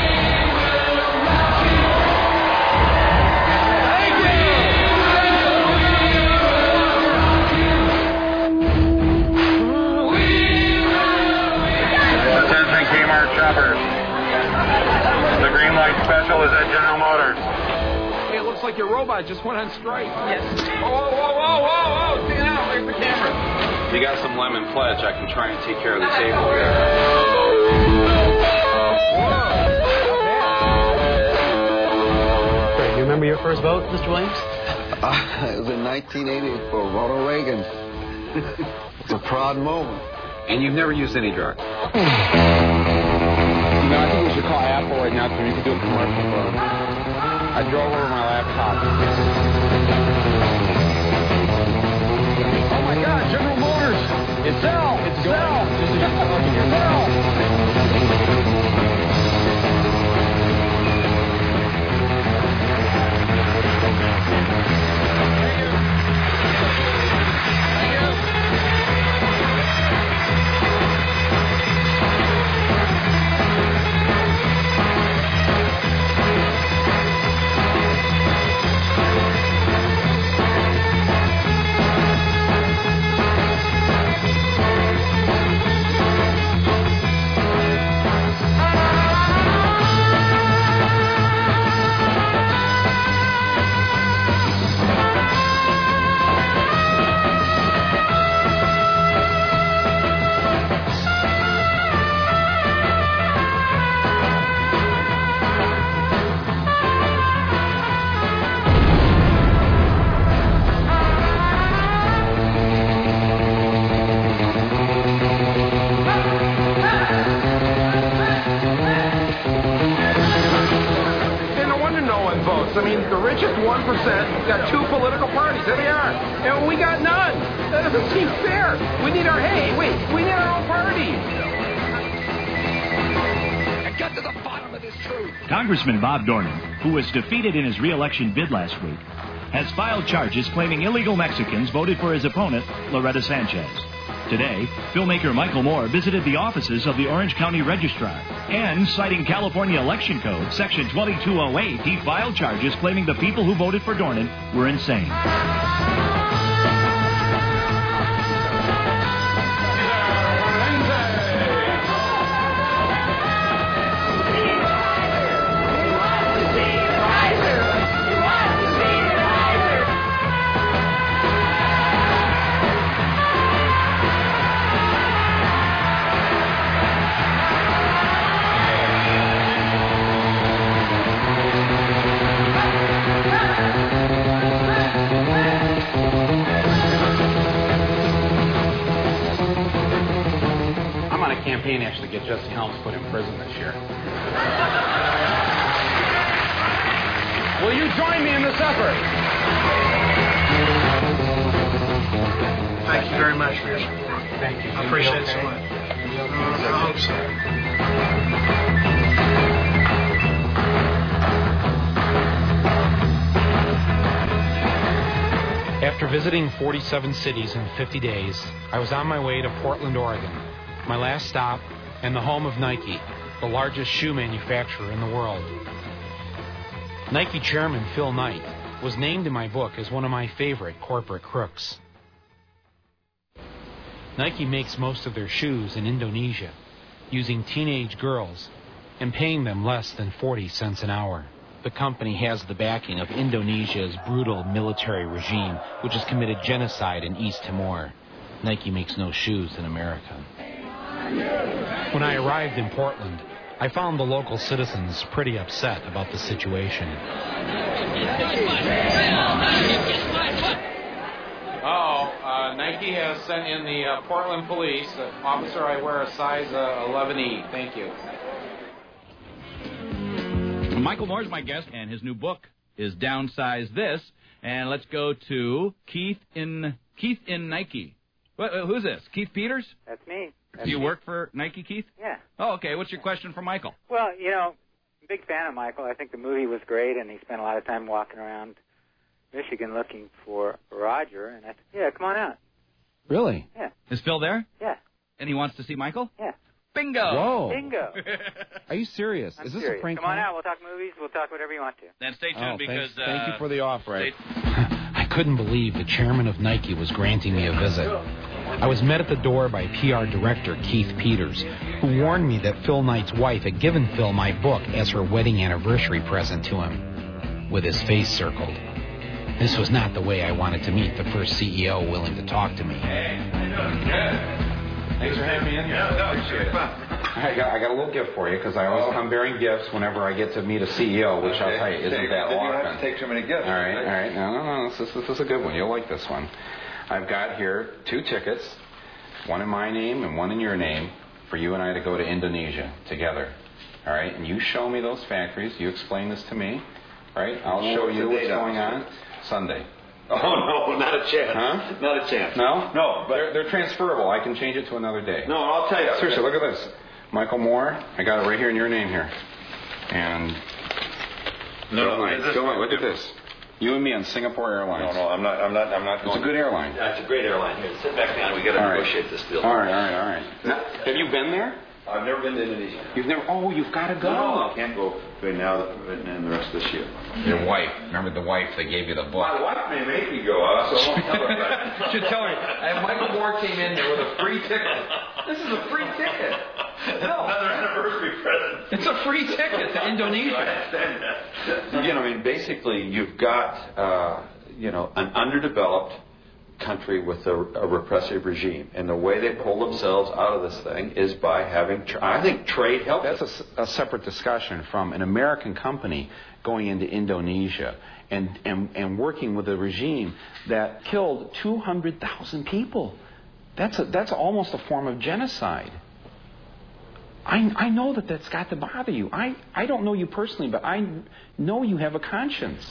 Attention Kmart shoppers. The green light special is at General Motors.
Hey, it looks like your robot just went on strike. Yes. Whoa, whoa, whoa, whoa, whoa, whoa. Stand out. Where's the camera?
If you got some lemon pledge, I can try and take care of the table here.
Great. You remember your first vote, Mister Williams?
Uh, it was in nineteen eighty for Ronald Reagan. It's a proud moment.
And you've never used any drugs?
You know, I think we should call Apple right now so we can do a commercial for them. I drove over my laptop.
Oh my God, General Motors! It's L! It's L! It's
I mean, the richest one percent got two political parties. There they are. And we got none. That doesn't seem fair. We need our, hey, wait, we need our own party.
And get to the bottom of this truth.
Congressman Bob Dornan, who was defeated in his re-election bid last week, has filed charges claiming illegal Mexicans voted for his opponent, Loretta Sanchez. Today, filmmaker Michael Moore visited the offices of the Orange County Registrar, and citing California Election Code, Section twenty-two oh eight, he filed charges claiming the people who voted for Dornan were insane.
campaign actually to get Jesse Helms put in prison this year. Will you join me in this effort?
Thank you very much for your support.
Thank you.
I appreciate it so much. I hope so.
After visiting forty-seven cities in fifty days, I was on my way to Portland, Oregon, my last stop and the home of Nike, the largest shoe manufacturer in the world. Nike chairman Phil Knight was named in my book as one of my favorite corporate crooks. Nike makes most of their shoes in Indonesia, using teenage girls and paying them less than forty cents an hour. The company has the backing of Indonesia's brutal military regime, which has committed genocide in East Timor. Nike makes no shoes in America. When I arrived in Portland, I found the local citizens pretty upset about the situation.
Oh, uh, Nike has sent in the uh, Portland police. Uh, officer, I wear a size uh, eleven E. Thank you.
Michael Moore's my guest, and his new book is Downsize This. And let's go to Keith in Keith in Nike. What, who's this? Keith Peters?
That's me. That's
Do you
me.
work for Nike, Keith?
Yeah.
Oh, okay. What's your question for Michael?
Well, you know, I'm a big fan of Michael. I think the movie was great, and he spent a lot of time walking around Michigan looking for Roger. And I said, yeah, come on out.
Really?
Yeah.
Is Phil there?
Yeah.
And he wants to see Michael?
Yeah.
Bingo!
Whoa.
Bingo.
Are you serious?
I'm
Is this
serious.
a prank
Come on
call?
out. We'll talk movies. We'll talk whatever you want to.
Then stay tuned
Oh,
because...
thanks. Thank you
uh,
for the offer.
stay-
I couldn't believe the chairman of Nike was granting me a visit. I was met at the door by P R director Keith Peters, who warned me that Phil Knight's wife had given Phil my book as her wedding anniversary present to him, with his face circled. This was not the way I wanted to meet the first C E O willing to talk to me.
Thanks for having me in here.
No, no, sure, fun.
I got, I got a little gift for you because I always come bearing gifts whenever I get to meet a C E O, which I'll tell you isn't that
You don't
often.
have to take too many gifts.
All right, all right. No, no, no. This, this, this is a good one. You'll like this one. I've got here two tickets, one in my name and one in your name, for you and I to go to Indonesia together. All right? And you show me those factories. You explain this to me. Right? I'll show
What's
you
the
what's
date
going
on?
on. Sunday.
Oh, no, not a chance.
Huh?
Not a chance.
No?
No, but...
They're, they're transferable. I can change it to another day.
No, I'll tell you.
Seriously, look at this. Michael Moore. I got it right here in your name here. And...
No,
Phil Knight.
this-
Phil Knight, look at this. You and me on Singapore Airlines.
No, no, I'm not, I'm not, I'm not
It's
going...
a good airline.
Yeah, it's a great airline. Here, sit back down. We got to
All right.
negotiate this deal.
All right, all right, all right. Now, have you been there?
I've never been to Indonesia.
You've never... Oh, you've got to go.
No, I can't go between now and the rest of this year.
Your wife. Remember the wife that gave you the book?
My wife may make me go, uh, so I won't tell her about it.
Should tell her. And Michael Moore came in there with a free ticket. This is a free ticket. No.
Another anniversary present.
It's a free ticket to Indonesia.
I understand that. You know, I mean, basically, you've got, uh, you know, an underdeveloped country with a, a repressive regime, and the way they pull themselves out of this thing is by having, tra- I think, trade helps.
That's a, s- a separate discussion from an American company going into Indonesia and, and, and working with a regime that killed two hundred thousand people. That's, a, that's almost a form of genocide. I, I know that that's got to bother you. I, I don't know you personally, but I know you have a conscience.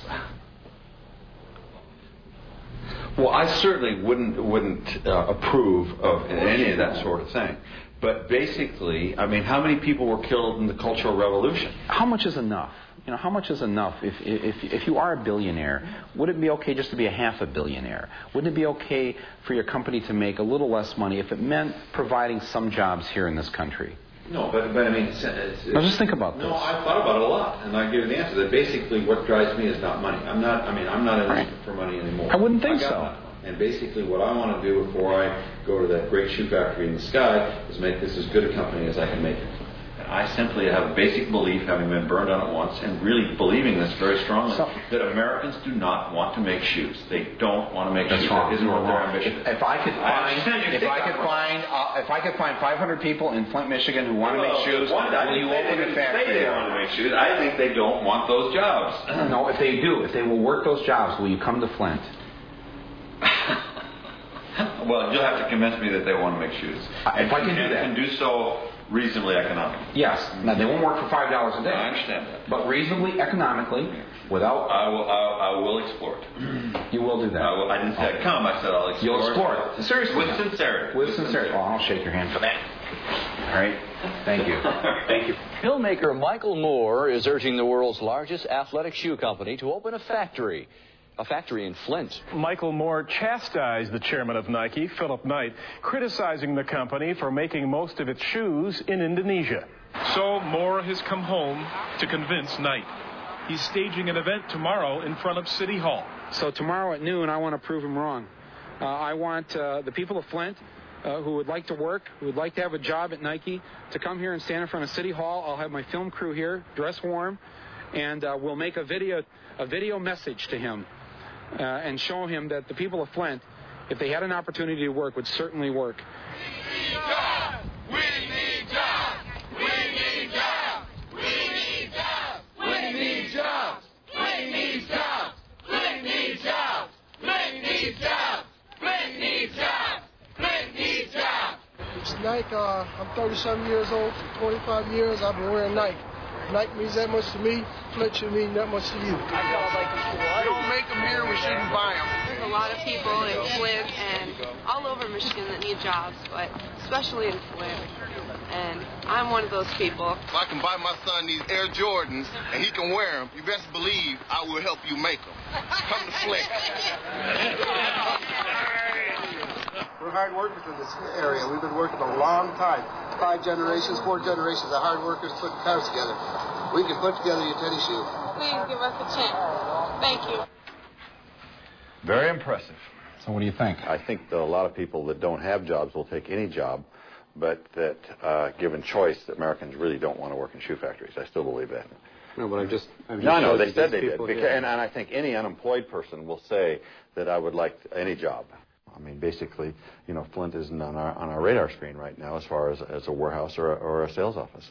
Well, I certainly wouldn't wouldn't uh, approve of any of that sort of thing. But basically, I mean, how many people were killed in the Cultural Revolution?
How much is enough? You know, how much is enough? If if if you are a billionaire, would it be okay just to be a half a billionaire? Wouldn't it be okay for your company to make a little less money if it meant providing some jobs here in this country?
No, but, but I mean, it's, it's,
Now just think about
no,
this.
I've thought about it a lot, and I give you the answer that basically what drives me is not money. I'm not. I mean, I'm not in
Right.
this for money anymore.
I wouldn't think
got
so.
enough. And basically, what I want to do before I go to that great shoe factory in the sky is make this as good a company as I can make it. And I simply have a basic belief, having been burned on it once, and really believing this very strongly,
So-
that Americans do not want to make shoes. They don't want to make
That's
shoes.
wrong.
That isn't what their
Wrong.
ambition
If,
is.
if I could
I
find,
understand you
if
think
I
that
could
way.
find, uh, if I could find five hundred people in Flint, Michigan who want to
Well,
make shoes,
one, I
will
didn't
you
say
open
they
a
didn't say
factory?
they want to make shoes. I think they don't want those jobs.
No, if they do, if they will work those jobs, will you come to Flint?
Well, you'll have to convince me that they want to make shoes.
Uh, if I can do
and,
that.
and do so reasonably economic.
Yes. Now, they won't work for five dollars a day.
I understand that.
But reasonably economically, without...
I will, I, I will explore it.
You will do that.
I, will, I didn't say I'd come. I said I'll explore it.
You'll explore it. Seriously.
With sincerity.
With sincerity. Oh, I'll shake your hand for that. All right. Thank you. Thank you.
Filmmaker Michael Moore is urging the world's largest athletic shoe company to open a factory. A factory in Flint.
Michael Moore chastised the chairman of Nike, Philip Knight, criticizing the company for making most of its shoes in Indonesia.
So Moore has come home to convince Knight. He's staging an event tomorrow in front of City Hall.
So tomorrow at noon, I want to prove him wrong. Uh, I want uh, the people of Flint uh, who would like to work, who would like to have a job at Nike, to come here and stand in front of City Hall. I'll have my film crew here, dress warm, and uh, we'll make a video, a video message to him. Uh, and show him that the people of Flint, if they had an opportunity to work, would certainly work.
We need jobs! We need jobs! We need jobs! We need jobs! We need jobs! We need jobs! We need jobs! We need jobs! We need jobs!
It's Nike. Uh, I'm thirty-seven years old. For twenty-five years, I've been wearing Nike. Nike means that much to me. Flint should mean that much to you.
We don't make them here, we shouldn't buy them.
There's a lot of people in Flint and all over Michigan that need jobs, but especially in Flint. And I'm one of those people.
If I can buy my son these Air Jordans and he can wear them, you best believe I will help you make them. Come to Flint.
We're hard workers in this area. We've been working a long time. Five generations, four generations of hard workers putting cars together. We can put together your tennis shoe.
Please give us a chance. Thank you.
Very impressive.
So what do you think?
I think that a lot of people that don't have jobs will take any job, but that uh, given choice, Americans really don't want to work in shoe factories. I still believe that.
No, but I'm just... I'm
no,
just
no, they said they did.
people,
Because,
yeah.
and, and I think any unemployed person will say that I would like any job. I mean, basically, you know, Flint isn't on our on our radar screen right now as far as, as a warehouse or a, or a sales office.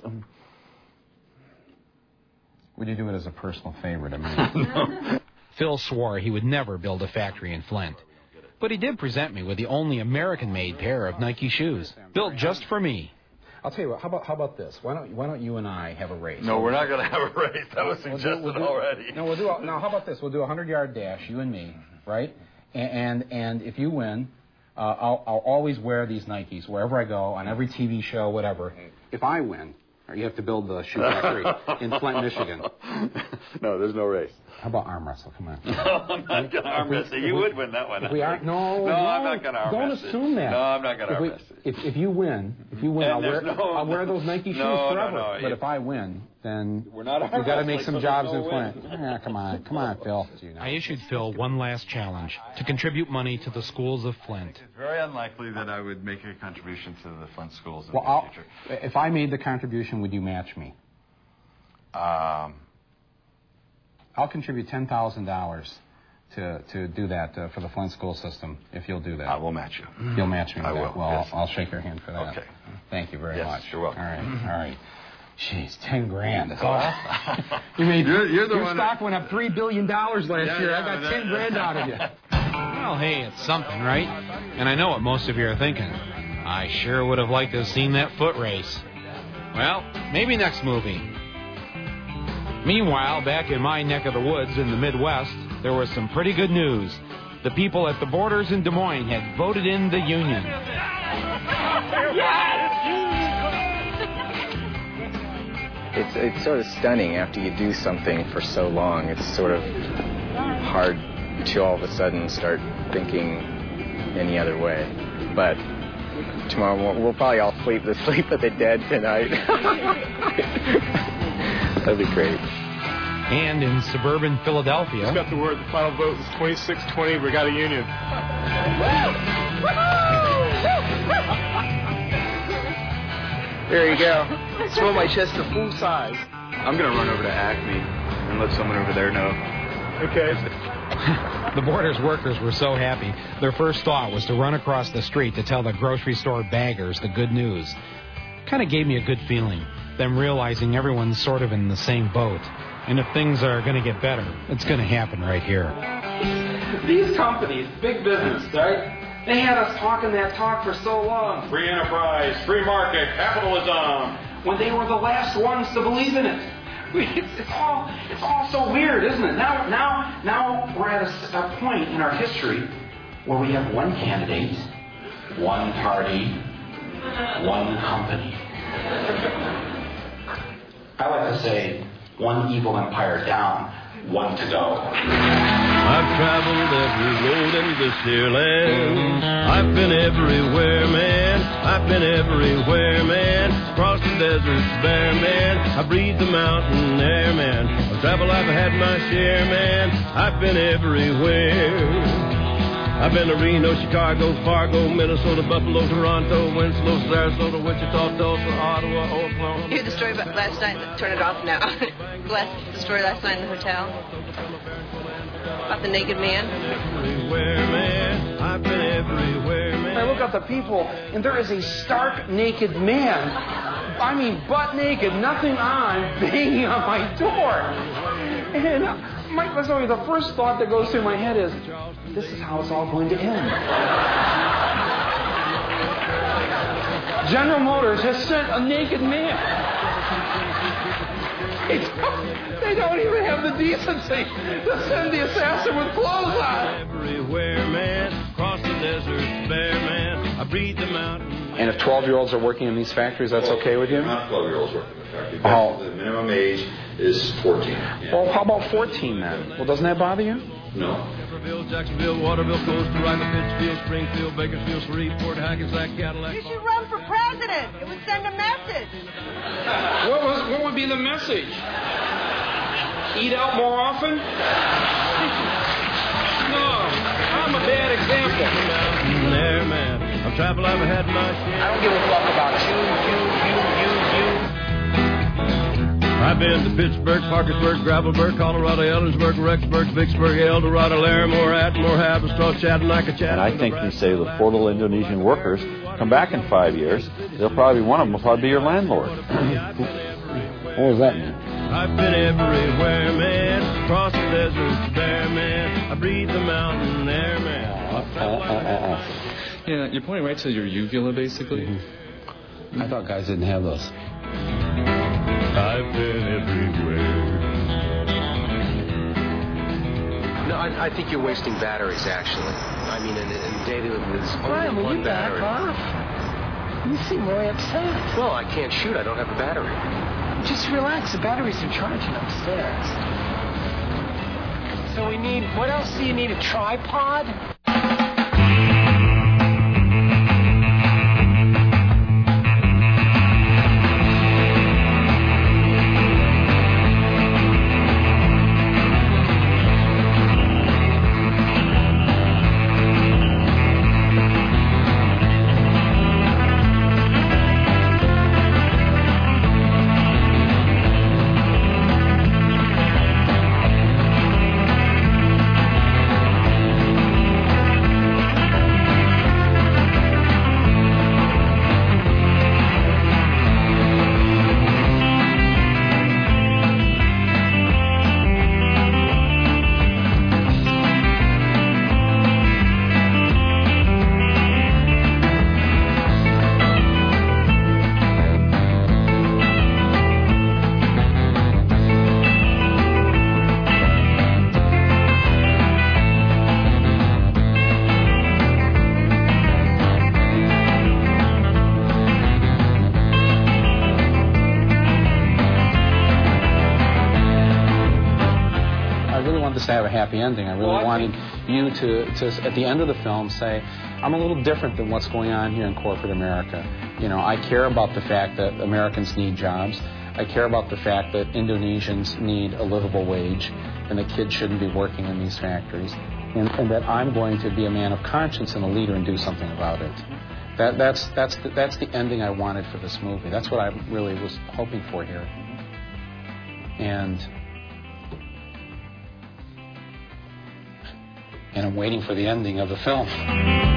Would you do it as a personal favor to me?
No. Phil swore he would never build a factory in Flint. But he did present me with the only American-made pair of Nike shoes, built just for me.
I'll tell you what. How about how about this? Why don't Why don't you and I have a race?
No, we're not going to have a race. That was
We'll do-
suggested
we'll do-
already.
No, we'll do. A, now, how about this? We'll do a hundred-yard dash, you and me, right? And and, and if you win, uh, I'll I'll always wear these Nikes wherever I go, on every T V show, whatever. If I win, you have to build the shoe factory in Flint, Michigan.
No, there's no race.
How about arm wrestle? Come on.
No, I'm not going to arm wrestle. You would win that one.
If we are, no,
no,
no,
I'm not going to arm
don't
wrestle.
assume that.
No, I'm not going to
If
arm
we-
wrestle.
If, if you win, if you win,
And
I'll wear,
there's no-
I'll wear those Nike shoes
No, no,
forever.
no,
But
you-
if I win, then
We're not arm
you've got to
wrestling,
make some
so
jobs
there's
in
no
Flint. Yeah, come on, come on, Phil.
I issued Phil one last challenge, to contribute money to the schools of Flint.
It's very unlikely that I would make a contribution to the Flint schools in
Well,
the
I'll,
future.
if I made the contribution, would you match me?
Um,
I'll contribute ten thousand dollars to to do that uh, for the Flint school system. If you'll do that,
I will match you.
You'll match me. With
I
that.
will,
Well,
yes.
I'll, I'll shake your hand for that.
Okay.
Thank you very
Yes,
much.
you're welcome.
All right. All right. Jeez, ten grand. That's all. You made
You're- you're the
your
one
stock
that-
went up three billion dollars last
Yeah,
year.
yeah,
I got
that-
ten grand out of you.
Well, hey, it's something, right? And I know what most of you are thinking. I sure would have liked to have seen that foot race. Well, maybe next movie. Meanwhile, back in my neck of the woods in the Midwest, there was some pretty good news. The people at the borders in Des Moines had voted in the union.
It's it's sort of stunning after you do something for so long. It's sort of hard to all of a sudden start thinking any other way. But tomorrow we'll, we'll probably all sleep the sleep of the dead tonight. That'd be great.
And in suburban Philadelphia,
Just got the word. The final vote was twenty-six twenty. We got a union.
There you go.
Swell my chest to full size.
I'm gonna run over to Acme and let someone over there know.
Okay.
the Borders workers were so happy, their first thought was to run across the street to tell the grocery store baggers the good news. Kind of gave me a good feeling, them realizing everyone's sort of in the same boat. And if things are going to get better, it's going to happen right here.
These companies, big business, right? They had us talking that talk for so long.
Free enterprise, free market, capitalism.
When they were the last ones to believe in it. It's, it's all it's all so weird, isn't it? Now now now we're at a, a point in our history where we have one candidate, one party, one company. I like to say one evil empire down, one to go.
I've traveled every road in this here land. I've been everywhere, man. I've been everywhere, man. Across the deserts bare, man. I breathe the mountain air, man. Of travel I've had my share, man. I've been everywhere. I've been to Reno, Chicago, Fargo, Minnesota, Buffalo, Toronto, Winslow, Sarasota, Wichita, Tulsa, Ottawa, Oklahoma.
You heard the story about last night. Turn it off now. Last, the story last night in the hotel about the naked man.
Everywhere, man. I've been everywhere, man.
I look at the people, and there is a stark naked man. I mean, butt naked, nothing on, banging on my door. And Mike, that's only the first thought that goes through my head is, this is how it's all going to end. General Motors has sent a naked man. They don't, they don't even have the decency to send the assassin with clothes on.
Everywhere, man. Across the desert, bare, man. I breathe the mountain.
And if twelve-year-olds are working in these factories, that's okay with you?
Not twelve-year-olds working in the factory.
Oh.
The minimum age is fourteen. Yeah.
Well, how about fourteen then? Well, doesn't that bother you?
No.
Jeffersonville, Jacksonville, Waterville, Costa Rica, Pittsfield, Springfield, Bakersfield, Shreveport, Hackensack, Cadillac.
You should run for president. It would send a message.
What was? What would be the message? Eat out more often? No, I'm a bad example.
There, man. I've traveled, I've had my share.
I don't give a fuck about you, you, you, you, you.
I've been to Pittsburgh, Parkersburg, Gravelburg, Colorado, Ellensburg, Rexburg, Vicksburg, El Dorado, Larimore, Atmore, Haverstraw, Chattanooga, Chattanooga.
And I think you say the four little Indonesian workers come back in five years. They'll probably, one of them will probably be your landlord. What does that mean?
I've been everywhere, man. Across the desert, bare, man. I breathe the mountain air, man.
Uh, uh, uh, uh.
Yeah, you're pointing right to your uvula, basically.
Mm-hmm. I thought guys didn't have those.
I've been everywhere.
No, I, I think you're wasting batteries, actually. I mean, in, in data there's only
Brian, will
one
you
battery.
back off? You seem very upset.
Well, I can't shoot. I don't have a battery.
Just relax. The batteries are charging upstairs. So we need... What else do you need? A tripod?
To have a happy ending. I really well, I wanted you to, to, at the end of the film, say, I'm a little different than what's going on here in corporate America. You know, I care about the fact that Americans need jobs. I care about the fact that Indonesians need a livable wage and that kids shouldn't be working in these factories. And, and that I'm going to be a man of conscience and a leader and do something about it. That, that's, that's, the, that's the ending I wanted for this movie. That's what I really was hoping for here. And... And I'm waiting for the ending of the film.